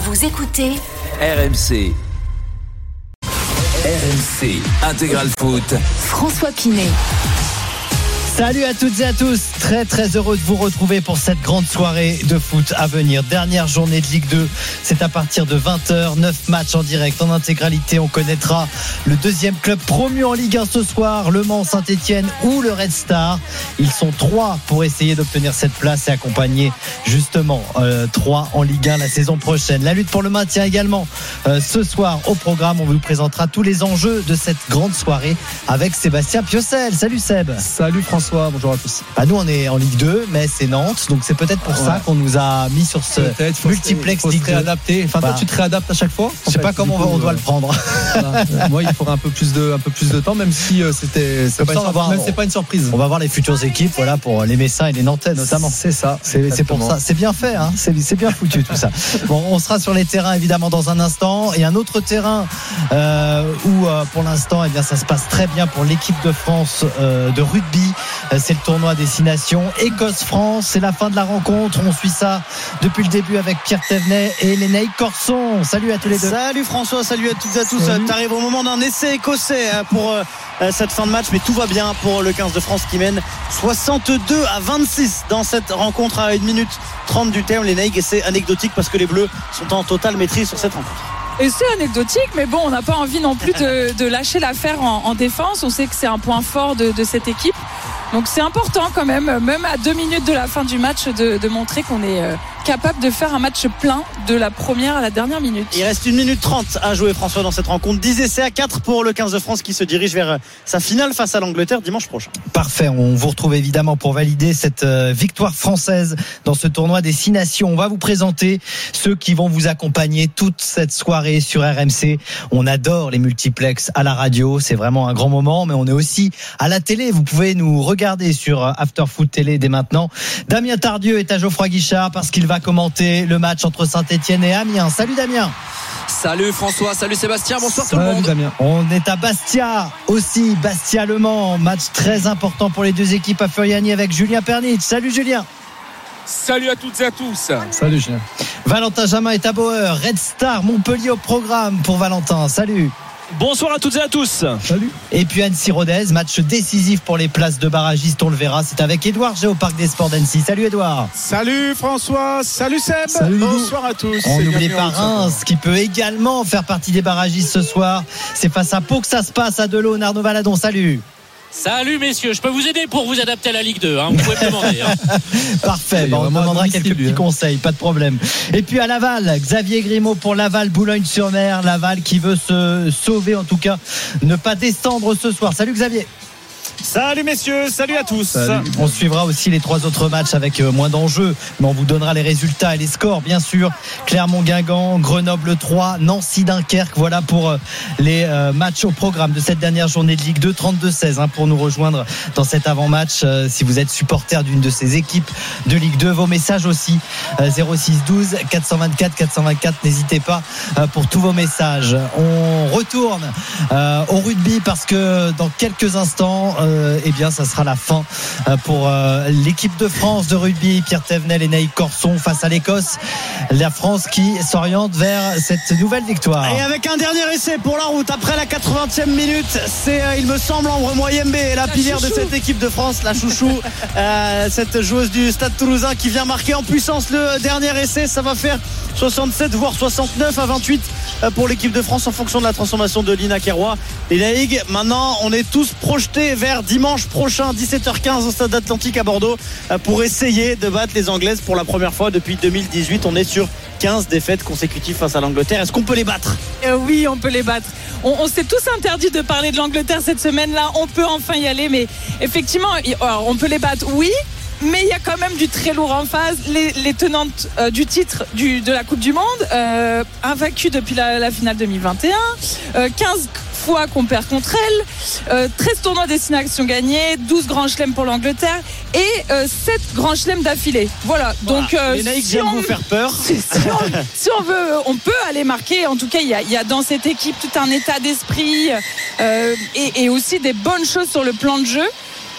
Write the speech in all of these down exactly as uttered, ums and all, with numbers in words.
Vous écoutez R M C. R M C Intégral Foot. François Pinet. Salut à toutes et à tous, très très heureux de vous retrouver pour cette grande soirée de foot à venir. Dernière journée de Ligue deux, c'est à partir de vingt heures, neuf matchs en direct, en intégralité. On connaîtra le deuxième club promu en Ligue un ce soir, Le Mans, Saint-Etienne ou le Red Star. Ils sont trois pour essayer d'obtenir cette place et accompagner justement euh, trois en Ligue un la saison prochaine. La lutte pour le maintien également euh, ce soir au programme. On vous présentera tous les enjeux de cette grande soirée avec Sébastien Piocel. Salut Seb. Salut François. Bonjour à tous. Bah nous on est en Ligue deux, mais c'est Nantes, donc c'est peut-être pour ouais. ça qu'on nous a mis sur ce peut-être, multiplex faut Ligue deux. Réadapter. Enfin, bah, toi tu te réadaptes à chaque fois. Je sais fait, pas comment coup, on doit euh, le prendre. Voilà. Moi, il faudra un peu plus de, un peu plus de temps, même si euh, c'était, c'est pas, ça, une, voir, même, c'est pas une surprise. On va voir les futures équipes, voilà, pour les Messins et les Nantais notamment. C'est ça. C'est, c'est pour ça. C'est bien fait, hein. C'est, c'est bien foutu tout ça. Bon, on sera sur les terrains évidemment dans un instant, et un autre terrain euh, où euh, pour l'instant, eh bien, ça se passe très bien pour l'équipe de France euh, de rugby. C'est le tournoi Destination Écosse-France, c'est la fin de la rencontre. On suit ça depuis le début avec Pierre Thévenet et Lénaïque Corson. Salut à tous les deux. Salut François, salut à toutes et à tous. Tu arrives au moment d'un essai écossais pour euh, cette fin de match, mais tout va bien pour le quinze de France qui mène soixante-deux à vingt-six dans cette rencontre à une minute trente du terme. Lénaïque, et c'est anecdotique parce que les Bleus sont en totale maîtrise sur cette rencontre. Et c'est anecdotique, mais bon, on n'a pas envie non plus de, de lâcher l'affaire en, en défense. On sait que c'est un point fort de, de cette équipe. Donc c'est important quand même, même à deux minutes de la fin du match, de, de montrer qu'on est euh, capable de faire un match plein de la première à la dernière minute. Il reste une minute trente à jouer, François, dans cette rencontre. dix essais à quatre pour le quinze de France qui se dirige vers sa finale face à l'Angleterre dimanche prochain. Parfait, on vous retrouve évidemment pour valider cette euh, victoire française dans ce tournoi des six nations. On va vous présenter ceux qui vont vous accompagner toute cette soirée sur R M C. On adore les multiplex à la radio, c'est vraiment un grand moment, mais on est aussi à la télé. Vous pouvez nous regarder Regardez sur After Foot Télé dès maintenant. Damien Tardieu est à Geoffroy Guichard parce qu'il va commenter le match entre Saint-Etienne et Amiens. Salut Damien. Salut François, salut Sébastien, bonsoir salut tout le monde. Damien. On est à Bastia aussi, Bastia-Le Mans, match très important pour les deux équipes à Furiani avec Julien Pernitsch. Salut Julien. Salut à toutes et à tous. Salut Julien. Valentin Jamin est à Bauer, Red Star Montpellier au programme pour Valentin. Salut. Bonsoir à toutes et à tous. Salut. Et puis Annecy-Rodez, match décisif pour les places de barragistes, on le verra. C'est avec Édouard G au Parc des Sports d'Annecy. Salut Édouard. Salut François, salut Seb. Salut bonsoir à tous. On n'oublie pas Reims qui peut également faire partie des barragistes ce soir. C'est face à Pau que ça se passe à Delaune. Arnaud Valadon, salut. Salut messieurs, je peux vous aider pour vous adapter à la Ligue deux, hein, vous pouvez me demander. Hein. Parfait, bon, on demandera quelques petits conseils, pas de problème. Et puis à Laval, Xavier Grimaud pour Laval, Boulogne-sur-Mer. Laval qui veut se sauver, en tout cas ne pas descendre ce soir. Salut Xavier. Salut messieurs, salut à tous. Salut. On suivra aussi les trois autres matchs avec moins d'enjeux, mais on vous donnera les résultats et les scores bien sûr. Clermont-Guingamp, Grenoble trois, Nancy-Dunkerque. Voilà pour les matchs au programme de cette dernière journée de Ligue deux. Trente-deux seize hein, pour nous rejoindre dans cet avant-match. Si vous êtes supporter d'une de ces équipes de Ligue deux, vos messages aussi zéro six douze quatre cent vingt-quatre quatre cent vingt-quatre. N'hésitez pas pour tous vos messages. On retourne au rugby parce que dans quelques instants Euh, eh bien ça sera la fin euh, pour euh, l'équipe de France de rugby. Pierre Thévenet et Lénaïque Corson face à l'Écosse. La France qui s'oriente vers cette nouvelle victoire. Et avec un dernier essai pour la route après la quatre-vingtième minute, c'est euh, il me semble Ambre Moyembe, la, la pilière de cette équipe de France, la chouchou, euh, cette joueuse du Stade Toulousain qui vient marquer en puissance le dernier essai. Ça va faire soixante-sept voire soixante-neuf à vingt-huit pour l'équipe de France en fonction de la transformation de Lina Keroy. Et la Ligue, maintenant on est tous projetés vers dimanche prochain dix-sept heures quinze au Stade Atlantique à Bordeaux pour essayer de battre les Anglaises pour la première fois depuis deux mille dix-huit. On est sur quinze défaites consécutives face à l'Angleterre. Est-ce qu'on peut les battre ? euh, Oui, on peut les battre. On, on s'est tous interdit de parler de l'Angleterre cette semaine-là. On peut enfin y aller, mais effectivement, on peut les battre, oui. Mais il y a quand même du très lourd en face. Les, les tenantes euh, du titre du, de la Coupe du Monde, euh, invaincues depuis la, la finale deux mille vingt et un, euh, quinze fois qu'on perd contre elles, euh, treize tournois destination gagnés, douze grands chelems pour l'Angleterre et euh, sept grands chelems d'affilée. Voilà. Voilà. Donc, euh, Lénaïque si vient on, de vous faire peur. Si, si, on, si on veut, on peut aller marquer. En tout cas, il y a, il y a dans cette équipe tout un état d'esprit euh, et, et aussi des bonnes choses sur le plan de jeu.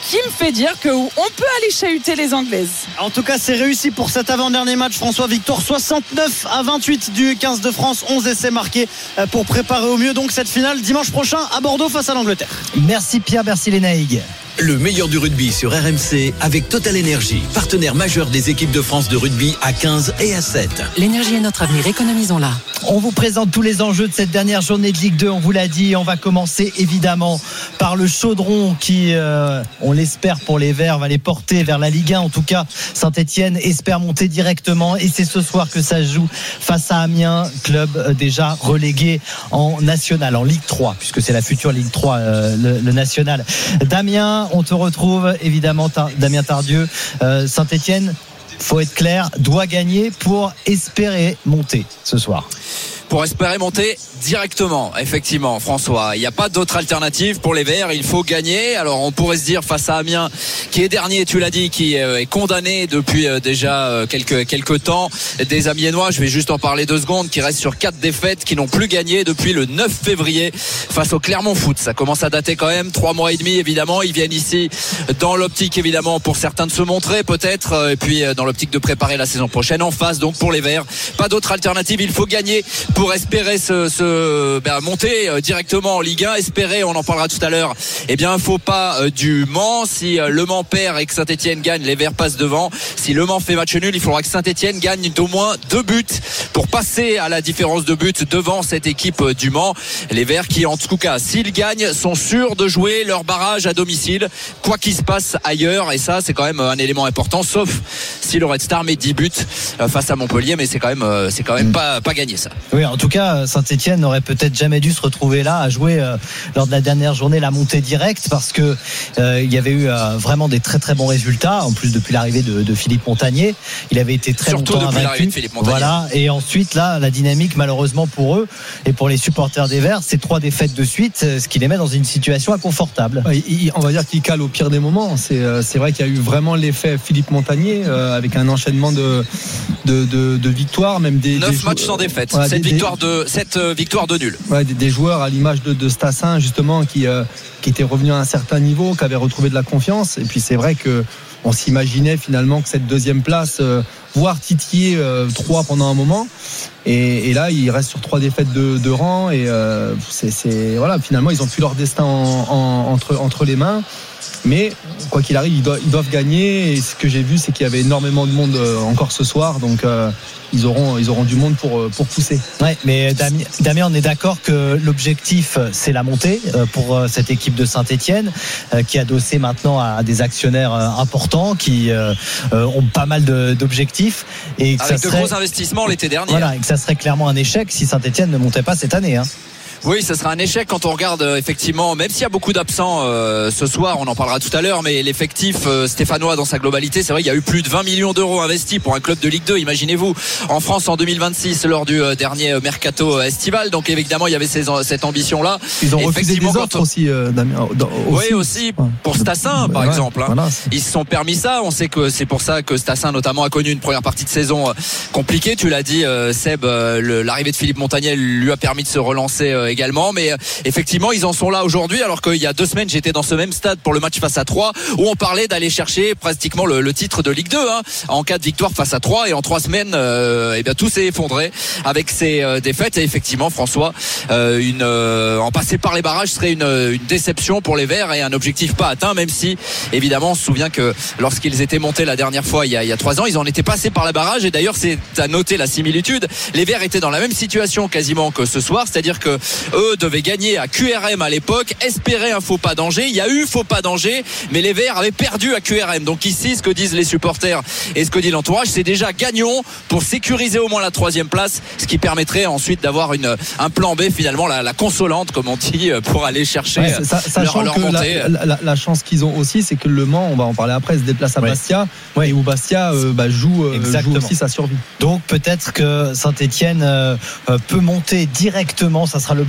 qui me fait dire qu'on peut aller chahuter les Anglaises. En tout cas, c'est réussi pour cet avant-dernier match. François, victoire soixante-neuf à vingt-huit du quinze de France, onze essais marqués pour préparer au mieux donc cette finale dimanche prochain à Bordeaux face à l'Angleterre. Merci Pierre, merci les Naïg. Le meilleur du rugby sur R M C avec Total Energy, partenaire majeur des équipes de France de rugby à quinze et à sept. L'énergie est notre avenir, économisons-la. On vous présente tous les enjeux de cette dernière journée de Ligue deux, on vous l'a dit. On va commencer évidemment par le chaudron qui, euh, on l'espère pour les Verts, va les porter vers la Ligue un. En tout cas, Saint-Etienne espère monter directement et c'est ce soir que ça se joue face à Amiens, club euh, déjà relégué en national, en Ligue trois, puisque c'est la future Ligue trois, euh, le, le national. Damien, on te retrouve évidemment, Damien Tardieu. euh, Saint-Etienne, faut être clair, doit gagner pour espérer monter ce soir. Pour espérer monter directement, effectivement, François. Il n'y a pas d'autre alternative pour les Verts. Il faut gagner. Alors, on pourrait se dire face à Amiens, qui est dernier, tu l'as dit, qui est condamné depuis déjà quelques, quelques temps. Des Amiénois, je vais juste en parler deux secondes, qui restent sur quatre défaites, qui n'ont plus gagné depuis le neuf février face au Clermont Foot. Ça commence à dater quand même. Trois mois et demi, évidemment. Ils viennent ici dans l'optique, évidemment, pour certains de se montrer, peut-être. Et puis, dans l'optique de préparer la saison prochaine en face. Donc, pour les Verts, pas d'autre alternative. Il faut gagner pour espérer se, se ben, monter euh, directement en Ligue un, espérer, on en parlera tout à l'heure, eh bien, faut pas euh, du Mans. Si euh, Le Mans perd et que Saint-Etienne gagne, les Verts passent devant. Si Le Mans fait match nul, il faudra que Saint-Etienne gagne d'au moins deux buts pour passer à la différence de buts devant cette équipe euh, du Mans. Les Verts qui, en tout cas, s'ils gagnent, sont sûrs de jouer leur barrage à domicile, quoi qu'il se passe ailleurs. Et ça, c'est quand même un élément important, sauf si le Red Star met dix buts euh, face à Montpellier, mais c'est quand même, euh, c'est quand même pas, pas gagné, ça. Oui, en tout cas, Saint-Etienne n'aurait peut-être jamais dû se retrouver là à jouer euh, lors de la dernière journée la montée directe, parce que euh, il y avait eu euh, vraiment des très très bons résultats. En plus, depuis l'arrivée de, de Philippe Montagnier, il avait été très Surtout longtemps depuis invaincu. l'arrivée de Philippe Montagnier. Voilà. Et ensuite, là, la dynamique, malheureusement pour eux et pour les supporters des Verts, c'est trois défaites de suite, ce qui les met dans une situation inconfortable. Ouais, il, on va dire qu'il cale au pire des moments. C'est, euh, c'est vrai qu'il y a eu vraiment l'effet Philippe Montagnier euh, avec un enchaînement de de, de, de victoires, même des neuf des matchs jou- sans défaite, ouais, sept des, victoires de sept victoires de nul. Ouais, des, des joueurs à l'image de, de Stassin justement qui euh, qui était revenu à un certain niveau, qui avait retrouvé de la confiance. Et puis c'est vrai que on s'imaginait finalement que cette deuxième place, euh, voire titiller euh, trois pendant un moment. Et, et là, il reste sur trois défaites de, de rang. Et euh, c'est, c'est voilà, finalement, ils ont plus leur destin en, en, entre entre les mains. Mais quoi qu'il arrive, ils doivent, ils doivent gagner. Et ce que j'ai vu, c'est qu'il y avait énormément de monde euh, encore ce soir. Donc euh, ils auront, ils auront du monde pour, pour pousser. Ouais, mais Damien, Damien, on est d'accord que l'objectif, c'est la montée pour cette équipe de Saint-Etienne, qui est adossée maintenant à des actionnaires importants, qui ont pas mal de, d'objectifs. Et que avec ça de serait, gros investissements l'été dernier. Voilà, et que ça serait clairement un échec si Saint-Etienne ne montait pas cette année. Hein. Oui, ça sera un échec quand on regarde euh, effectivement, même s'il y a beaucoup d'absents euh, ce soir, on en parlera tout à l'heure, mais l'effectif euh, stéphanois dans sa globalité, c'est vrai, il y a eu plus de vingt millions d'euros investis pour un club de Ligue deux, imaginez-vous, en France en deux mille vingt-six lors du euh, dernier mercato euh, estival. Donc évidemment, il y avait ces, cette ambition-là. Ils ont refusé des offres on... aussi, euh, Damien. Dans, aussi. Oui, aussi pour Stassin, par ouais, exemple. Hein. Voilà, ils se sont permis ça. On sait que c'est pour ça que Stassin, notamment, a connu une première partie de saison euh, compliquée. Tu l'as dit, euh, Seb, euh, le, l'arrivée de Philippe Montagnier lui a permis de se relancer euh, également, mais euh, effectivement, ils en sont là aujourd'hui, alors qu'il y a deux semaines, j'étais dans ce même stade pour le match face à Troyes, où on parlait d'aller chercher pratiquement le, le titre de Ligue deux, hein, en cas de victoire face à Troyes. Et en trois semaines, euh, eh bien tout s'est effondré avec ces euh, défaites. Et effectivement, François, euh, une, euh, en passer par les barrages serait une, une déception pour les Verts et un objectif pas atteint. Même si, évidemment, on se souvient que lorsqu'ils étaient montés la dernière fois, il y a, il y a trois ans, ils en étaient passés par les barrages. Et d'ailleurs, c'est à noter la similitude. Les Verts étaient dans la même situation quasiment que ce soir, c'est-à-dire que eux devaient gagner à Q R M à l'époque, espérer un faux pas danger. Il y a eu faux pas danger, mais les Verts avaient perdu à Q R M. Donc ici, ce que disent les supporters et ce que dit l'entourage, c'est déjà gagnons pour sécuriser au moins la troisième place, ce qui permettrait ensuite d'avoir une, un plan B, finalement la, la consolante, comme on dit, pour aller chercher ouais, ça, leur, leur que montée. La, la, la chance qu'ils ont aussi, c'est que Le Mans, on va en parler après, se déplace à ouais. Bastia, ouais. et où Bastia euh, bah, joue, euh, joue aussi sa survie. Donc peut-être que Saint-Etienne euh, peut monter directement, ça sera l'objectif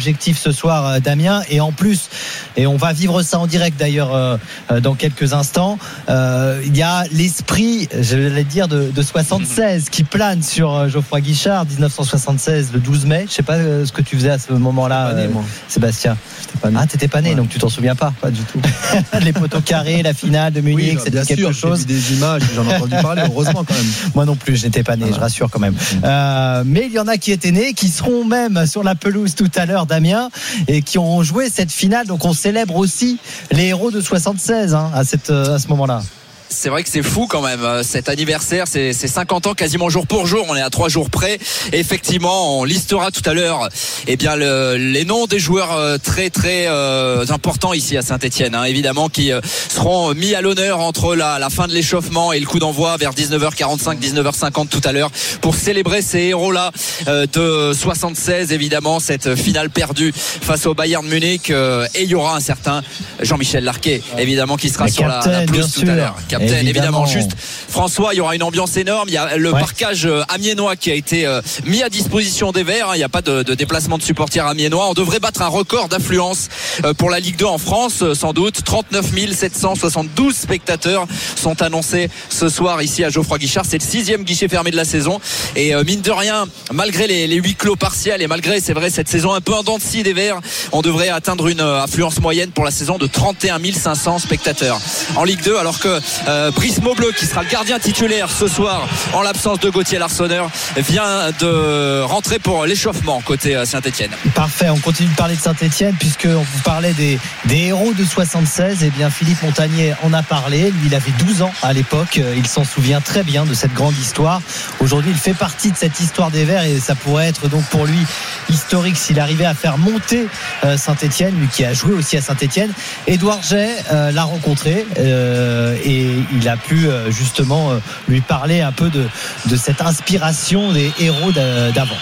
objectif ce soir, euh, Damien. Et en plus, et on va vivre ça en direct d'ailleurs euh, euh, dans quelques instants, euh, il y a l'esprit, je vais dire, de, de soixante-seize qui plane sur euh, Geoffroy Guichard, dix-neuf cent soixante-seize, le douze mai. Je sais pas euh, ce que tu faisais à ce moment-là, Pas né, euh, moi. Sébastien. Pas né. Ah, t'étais pas né, Ouais. donc tu t'en souviens pas. Pas du tout. Les poteaux carrés, la finale de Munich, Oui, bah, c'était bien quelque sûr, chose. j'ai vu des images, j'en ai entendu parler, heureusement quand même. Moi non plus, je n'étais pas né, Ah. je rassure quand même. Euh, mais il y en a qui étaient nés, qui seront même sur la pelouse tout à l'heure, Damien, et qui ont joué cette finale. Donc on célèbre aussi les héros de soixante-seize hein, à, cette, à ce moment-là. C'est vrai que c'est fou quand même, cet anniversaire, c'est, c'est cinquante ans quasiment jour pour jour, on est à trois jours près. Et effectivement, on listera tout à l'heure eh bien, le, les noms des joueurs très très euh, importants ici à Saint-Etienne, hein, évidemment, qui euh, seront mis à l'honneur entre la, la fin de l'échauffement et le coup d'envoi vers dix-neuf heures quarante-cinq, dix-neuf heures cinquante tout à l'heure, pour célébrer ces héros-là euh, de soixante-seize, évidemment, cette finale perdue face au Bayern Munich. Euh, et il y aura un certain Jean-Michel Larquet, évidemment, qui sera Le sur la, la capitaine, pelouse bien tout à sûr. l'heure. Capitaine, évidemment. Évidemment. Juste, François, il y aura une ambiance énorme. Il y a le Ouais. parquage euh, amiénois qui a été euh, mis à disposition des Verts. Il n'y a pas de, de déplacement de supporters amiénois. On devrait battre un record d'affluence euh, pour la Ligue deux en France, euh, sans doute. trente-neuf mille sept cent soixante-douze spectateurs sont annoncés ce soir ici à Geoffroy Guichard. C'est le sixième guichet fermé de la saison. Et euh, mine de rien, malgré les, les huis clos partiels et malgré, c'est vrai, cette saison un peu en dents de scie des Verts, on devrait atteindre une euh, affluence moyenne pour la saison de trente et un mille cinq cents spectateurs en Ligue deux, alors que euh, Brice Maubleu, qui sera le gardien titulaire ce soir en l'absence de Gauthier Larsonneur, vient de rentrer pour l'échauffement côté Saint-Etienne. Parfait, on continue de parler de Saint-Etienne puisqu'on vous parlait des, des héros de soixante-seize. Et bien Philippe Montagnier en a parlé. Lui, il avait douze ans à l'époque. Il s'en souvient très bien de cette grande histoire. Aujourd'hui, il fait partie de cette histoire des Verts et ça pourrait être donc pour lui historique s'il arrivait à faire monter euh, Saint-Etienne, lui qui a joué aussi à Saint-Etienne. Édouard Jay euh, l'a rencontré euh, et il a pu euh, justement euh, lui parler un peu de, de cette inspiration des héros d'avant.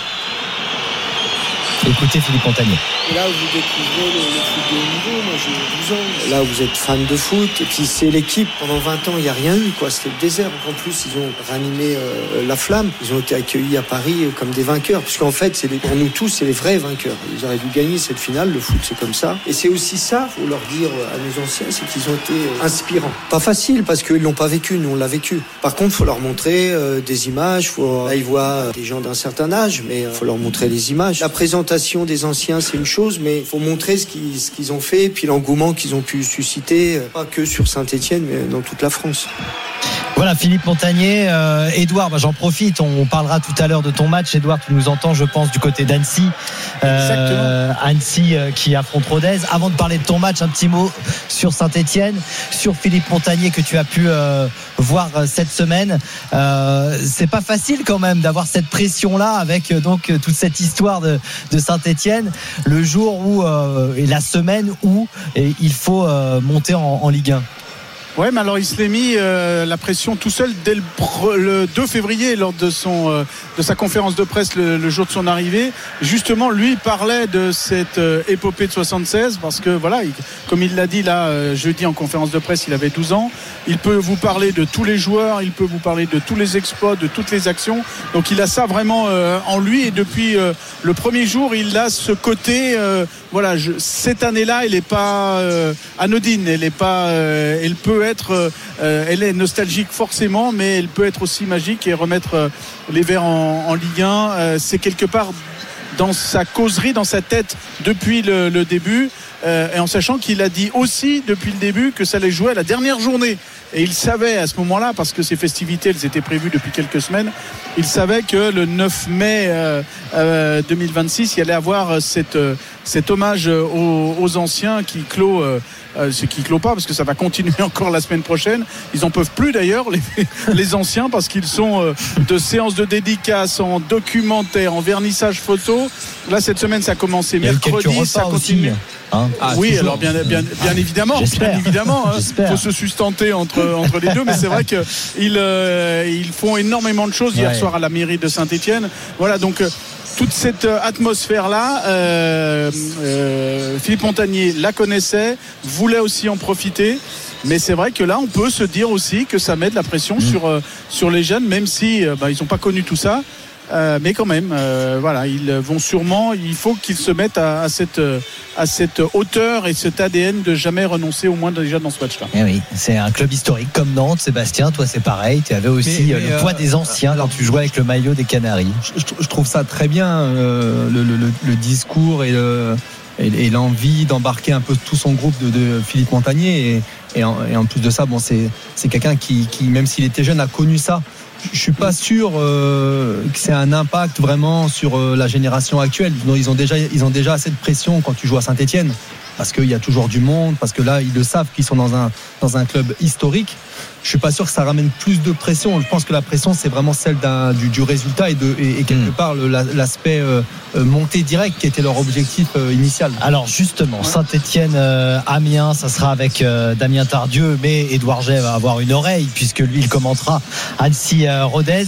Écoutez Philippe Montagnier. Et là, vous découvrez le, le foot de haut niveau. Moi, j'ai douze ans. Là, vous êtes fan de foot. Et puis, c'est l'équipe. Pendant vingt ans, il n'y a rien eu, quoi. C'était le désert. En plus, ils ont ranimé euh, la flamme. Ils ont été accueillis à Paris euh, comme des vainqueurs. Puisqu'en fait, c'est les, pour nous tous, c'est les vrais vainqueurs. Ils auraient dû gagner cette finale. Le foot, c'est comme ça. Et c'est aussi ça, faut leur dire à nos anciens, c'est qu'ils ont été euh, inspirants. Pas facile, parce qu'ils l'ont pas vécu. Nous, on l'a vécu. Par contre, faut leur montrer euh, des images. Faut, là, ils voient des gens d'un certain âge, mais euh, faut leur montrer les images. La présentation des anciens, c'est une chose, mais il faut montrer ce qu'ils, ce qu'ils ont fait, puis l'engouement qu'ils ont pu susciter, pas que sur Saint-Etienne, mais dans toute la France. Voilà Philippe Montagnier. euh, Édouard, bah, j'en profite, on parlera tout à l'heure de ton match. Édouard, tu nous entends, je pense, du côté d'Annecy. Euh, Annecy euh, qui affronte Rodez. Avant de parler de ton match, un petit mot sur Saint-Etienne, sur Philippe Montagnier que tu as pu euh, voir euh, cette semaine. Euh, c'est pas facile quand même d'avoir cette pression-là avec euh, donc toute cette histoire de, de Saint-Etienne, le jour où euh, et la semaine où et il faut euh, monter en, en Ligue un. Ouais, mais alors il se l'est mis euh, la pression tout seul dès le, le deux février lors de son euh, de sa conférence de presse le, le jour de son arrivée. Justement, lui parlait de cette euh, épopée de soixante-seize parce que voilà, il, comme il l'a dit là euh, jeudi en conférence de presse, il avait douze ans. Il peut vous parler de tous les joueurs, il peut vous parler de tous les exploits, de toutes les actions. Donc il a ça vraiment euh, en lui et depuis euh, le premier jour, il a ce côté. Euh, voilà, je, cette année-là, elle n'est pas euh, anodine, elle est pas, euh, elle peut être, euh, elle est nostalgique forcément, mais elle peut être aussi magique et remettre euh, les Verts en, en Ligue un. Euh, c'est quelque part dans sa causerie, dans sa tête depuis le, le début, euh, et en sachant qu'il a dit aussi depuis le début que ça allait jouer à la dernière journée. Et il savait à ce moment-là, parce que ces festivités, elles étaient prévues depuis quelques semaines, il savait que le neuf mai euh, euh, deux mille vingt-six, il y allait avoir cette, euh, cet hommage aux, aux anciens qui clôt, euh, euh, ce qui clôt pas, parce que ça va continuer encore la semaine prochaine. Ils en peuvent plus d'ailleurs, les, les anciens, parce qu'ils sont euh, de séances de dédicaces, en documentaire, en vernissage photo. Là, cette semaine, ça a commencé mercredi, ça continue. Hein ah, oui, toujours. alors bien, bien, bien évidemment, J'espère. bien évidemment, il J'espère. faut se sustenter entre entre les deux, mais c'est vrai que ils euh, ils font énormément de choses. Hier ouais. soir à la mairie de Saint-Etienne, voilà donc. Euh, toute cette atmosphère-là, euh, euh, Philippe Montagnier la connaissait, voulait aussi en profiter. Mais c'est vrai que là, on peut se dire aussi que ça met de la pression mmh. sur, euh, sur les jeunes, même si euh, bah, ils n'ont pas connu tout ça. euh, mais quand même, euh, voilà, ils vont sûrement, il faut qu'ils se mettent à, à cette à cette hauteur et cet A D N de jamais renoncer, au moins déjà dans ce match-là. Eh oui, c'est un club historique comme Nantes. Sébastien, toi c'est pareil, tu avais aussi mais, mais le euh, poids des anciens alors, quand tu jouais avec le maillot des Canaries. Je, je trouve ça très bien, euh, le, le, le discours et, le, et, et l'envie d'embarquer un peu tout son groupe de, de Philippe Montagnier et, et, en, et en plus de ça, bon, c'est, c'est quelqu'un qui, qui, même s'il était jeune, a connu ça. Je suis pas sûr euh, que c'est un impact vraiment sur euh, la génération actuelle. Ils ont déjà, ils ont déjà assez de pression quand tu joues à Saint-Etienne, parce qu'il y a toujours du monde, parce que là ils le savent qu'ils sont dans un dans un club historique. Je suis pas sûr que ça ramène plus de pression. Je pense que la pression c'est vraiment celle d'un, du, du résultat et, de, et, et quelque part le, l'aspect euh, montée directe qui était leur objectif euh, initial. Alors justement, Saint-Etienne, euh, Amiens, ça sera avec euh, Damien Tardieu, mais Édouard Jay va avoir une oreille puisque lui il commentera Annecy euh, Rodez.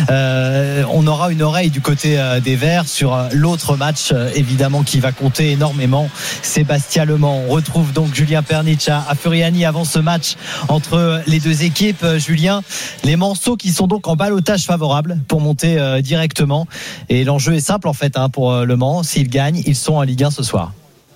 Euh, on aura une oreille du côté euh, des Verts sur euh, l'autre match euh, évidemment qui va compter énormément. C'est Bastia-Le Mans. On retrouve donc Julien Pernitsch à, à Furiani avant ce match entre les deux équipes. Julien, les Manceaux qui sont donc en ballottage favorable pour monter euh, directement, et l'enjeu est simple en fait hein, pour euh, Le Mans. S'ils gagnent, ils sont en Ligue un ce soir.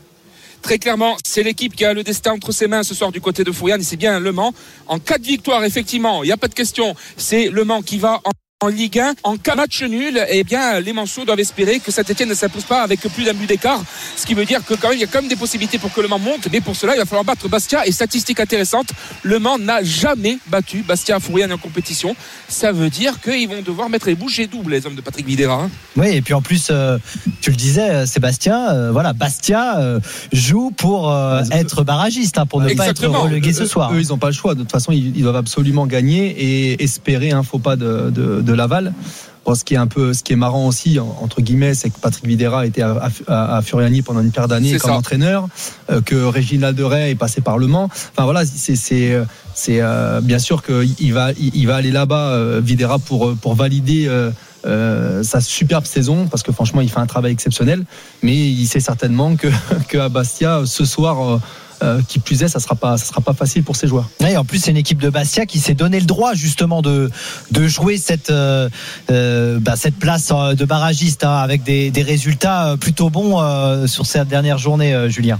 Très clairement, c'est l'équipe qui a le destin entre ses mains ce soir du côté de Fouriane, et c'est bien Le Mans. En cas de victoire, effectivement, il n'y a pas de question, c'est Le Mans qui va en En Ligue un, en cas de match nul, eh bien, les Manceaux doivent espérer que Saint-Etienne ne s'impose pas avec plus d'un but d'écart. Ce qui veut dire que quand même, il y a quand même des possibilités pour que Le Mans monte. Mais pour cela, il va falloir battre Bastia. Et statistique intéressante, Le Mans n'a jamais battu Bastia à Fouriane en compétition. Ça veut dire qu'ils vont devoir mettre les bouchées doubles, les hommes de Patrick Videra. Hein. Oui, et puis en plus, euh, tu le disais, Sébastien, euh, voilà, Bastia euh, joue pour euh, être barragiste, hein, pour ne Exactement. pas être relégué ce soir. Eux, ils n'ont pas le choix. De toute façon, ils, ils doivent absolument gagner et espérer un faux pas de, de de Laval. Bon, ce qui est un peu, ce qui est marrant aussi entre guillemets, c'est que Patrick Videra était à, à, à Furiani pendant une paire d'années c'est comme ça. entraîneur, euh, que Réginald Ray est passé par Le Mans. Enfin voilà, c'est c'est c'est euh, bien sûr qu'il va il va aller là-bas euh, Videra pour pour valider euh, euh, sa superbe saison, parce que franchement il fait un travail exceptionnel, mais il sait certainement que que à Bastia ce soir euh, Euh, qui plus est, ça sera pas, ça sera pas facile pour ces joueurs. Et en plus, c'est une équipe de Bastia qui s'est donné le droit justement de de jouer cette euh, euh, bah, cette place de barragiste hein, avec des, des résultats plutôt bons euh, sur cette dernière journée, euh, Julien.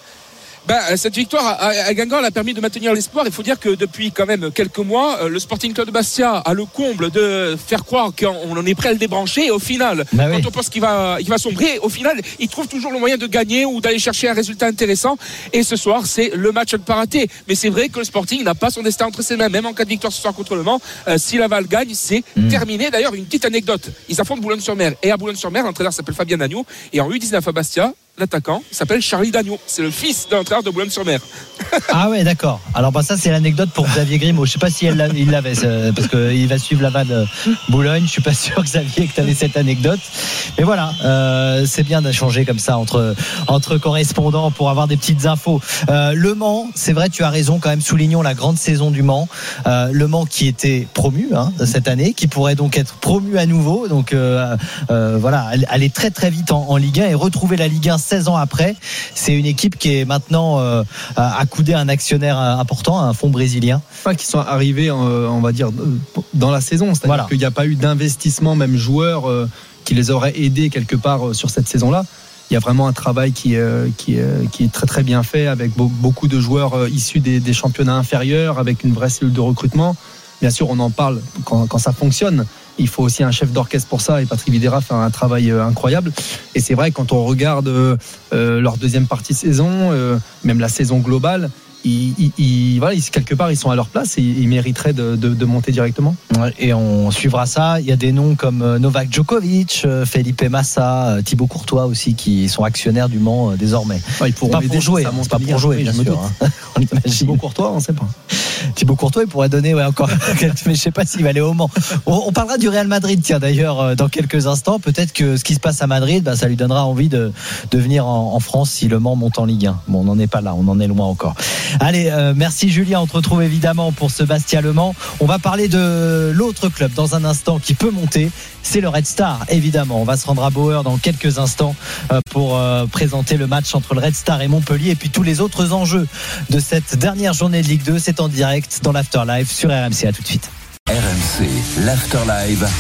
Ben, cette victoire à, à Guingamp a permis de maintenir l'espoir. Il faut dire que depuis quand même quelques mois, le Sporting Club de Bastia a le comble de faire croire qu'on en est prêt à le débrancher. Et au final, bah oui. quand on pense qu'il va, il va sombrer, au final, il trouve toujours le moyen de gagner ou d'aller chercher un résultat intéressant. Et ce soir, c'est le match à ne pas rater. Mais c'est vrai que le Sporting n'a pas son destin entre ses mains, même en cas de victoire ce soir contre Le Mans. Euh, si Laval gagne, c'est mmh. terminé. D'ailleurs, une petite anecdote. Ils affrontent Boulogne-sur-Mer. Et à Boulogne-sur-Mer, l'entraîneur s'appelle Fabien Dagneau. Et en U dix-neuf à Bastia, l'attaquant s'appelle Charlie Dagneau. C'est le fils d'un entraîneur de Boulogne-sur-Mer. Ah ouais, d'accord. Alors bah ça c'est l'anecdote pour Xavier Grimaud. Je sais pas si elle il l'avait parce que il va suivre Laval euh, Boulogne. Je suis pas sûr Xavier que tu avais cette anecdote. Mais voilà, euh, c'est bien d'échanger comme ça entre entre correspondants pour avoir des petites infos. Euh, le Mans, c'est vrai, tu as raison quand même. Soulignons la grande saison du Mans. Euh, le Mans qui était promu hein, cette année, qui pourrait donc être promu à nouveau. Donc euh, euh, voilà, aller très très vite en, en Ligue un et retrouver la Ligue un seize ans après. C'est une équipe qui est maintenant euh, accoudée à un actionnaire important, un fonds brésilien. Enfin, qui sont arrivés, on va dire, dans la saison. C'est-à-dire voilà. qu'il n'y a pas eu d'investissement, même joueur, euh, qui les aurait aidés quelque part sur cette saison-là. Il y a vraiment un travail qui, euh, qui, euh, qui est très très bien fait, avec beaucoup de joueurs euh, issus des, des championnats inférieurs, avec une vraie cellule de recrutement. Bien sûr, on en parle quand, quand ça fonctionne. Il faut aussi un chef d'orchestre pour ça, et Patrick Videra fait un travail euh, incroyable. Et c'est vrai, quand on regarde euh, euh, leur deuxième partie de saison, euh, même la saison globale, Ils, ils, ils, voilà, ils, quelque part ils sont à leur place et ils mériteraient de, de, de monter directement. Et on suivra ça. Il y a des noms comme Novak Djokovic, Felipe Massa, Thibaut Courtois aussi, qui sont actionnaires du Mans euh, désormais. Ah, ils pourront pas pour jouer, c'est pas pour jouer, bien sûr. Hein. On imagine. Thibaut Courtois, on ne sait pas. Thibaut Courtois, il pourrait donner ouais, encore, mais je sais pas s'il va aller au Mans. On, on parlera du Real Madrid, tiens d'ailleurs, dans quelques instants. Peut-être que ce qui se passe à Madrid, bah, ça lui donnera envie de, de venir en, en France si le Mans monte en Ligue un. Bon, on n'en est pas là, on en est loin encore. Allez, euh, merci Julien. On te retrouve évidemment pour ce Bastia-Le Mans. On va parler de l'autre club dans un instant qui peut monter. C'est le Red Star, évidemment. On va se rendre à Bauer dans quelques instants euh, pour euh, présenter le match entre le Red Star et Montpellier et puis tous les autres enjeux de cette dernière journée de Ligue deux. C'est en direct dans l'After Live sur R M C. À tout de suite. R M C, l'After Live.